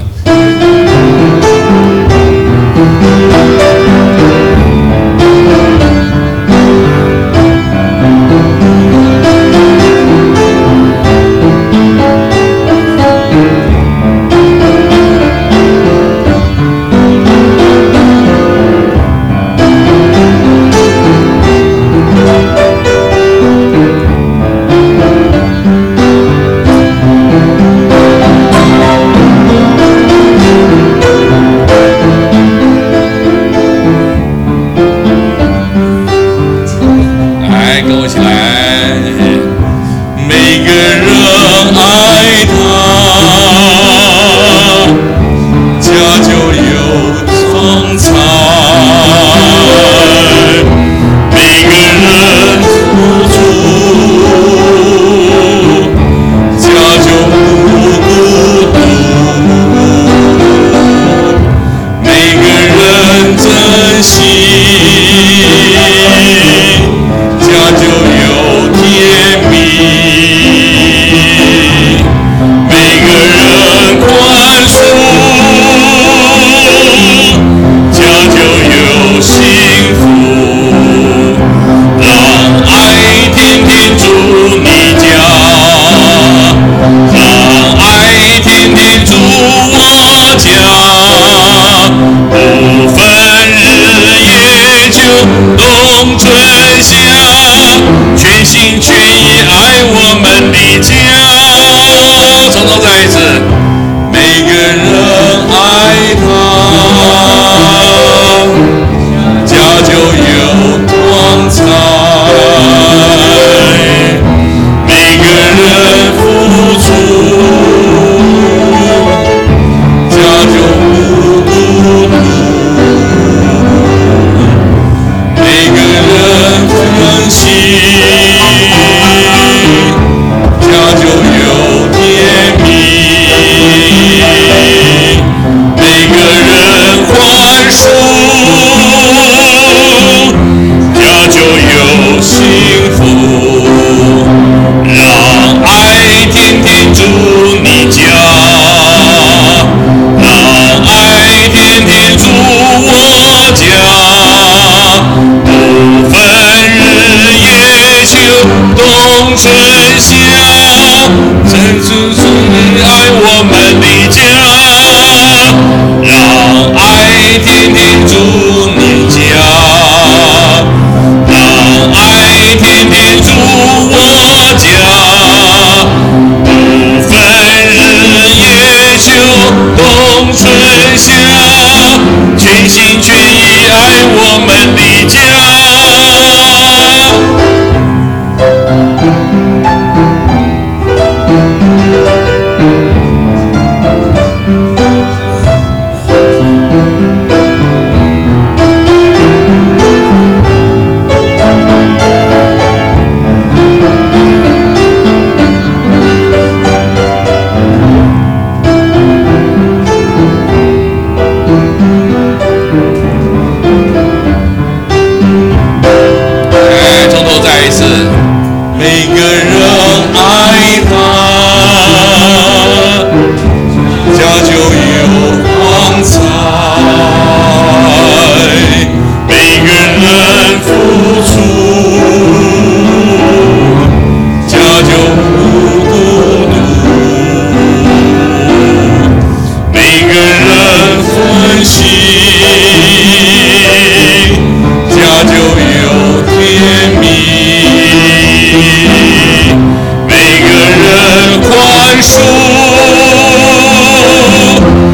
宽恕，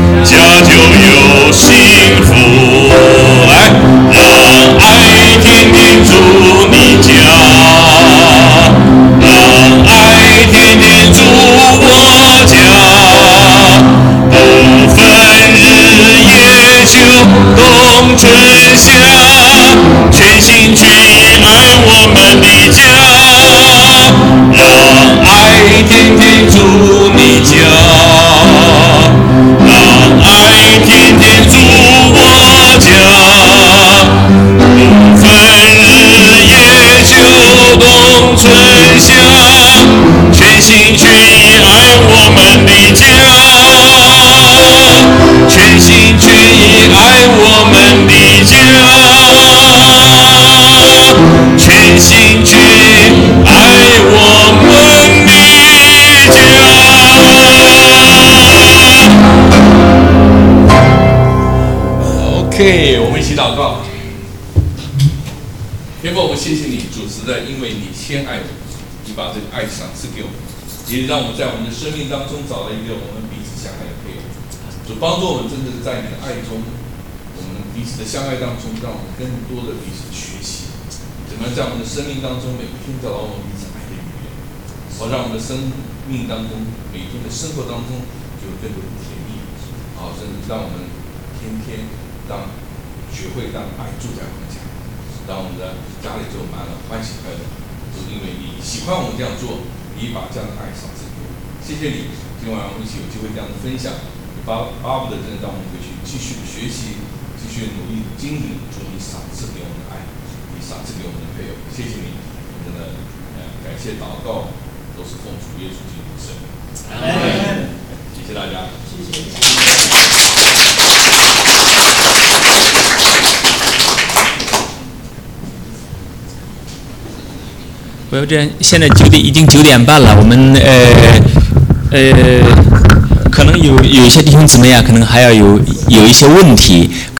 OK， 我们一起祷告。天父，我们谢谢你，主，实在因为你先爱我们，你把这个爱赏赐给我们，也让我们在我们的生命当中找到一个我们彼此相爱的配偶。主帮助我们，真的是在你的爱中，我们彼此的相爱当中，让我们更多的彼此学习，怎么样在我们的生命当中每一天找到我们彼此爱的语言，好让我们的生命当中每天的生活当中就有更多的甜蜜，好，甚至让我们天天让学会让爱住在我们家，让我们的家里就满了欢喜快乐，就是因为你喜欢我们这样做，你把这样的爱赏赐给我们。谢谢你，今晚我们一起有机会这样的分享，巴巴不得真的让我们回去继续的学习，继续努力的经营，主你赏赐给我们的爱，你赏赐给我们的配偶。谢谢你，真的呃感谢祷告都是奉主耶稣基督的圣名。阿门。谢谢大家。谢谢。 我要这样，现在九点已经九点半了，我们呃呃，可能有有一些弟兄姊妹啊，可能还要有有一些问题。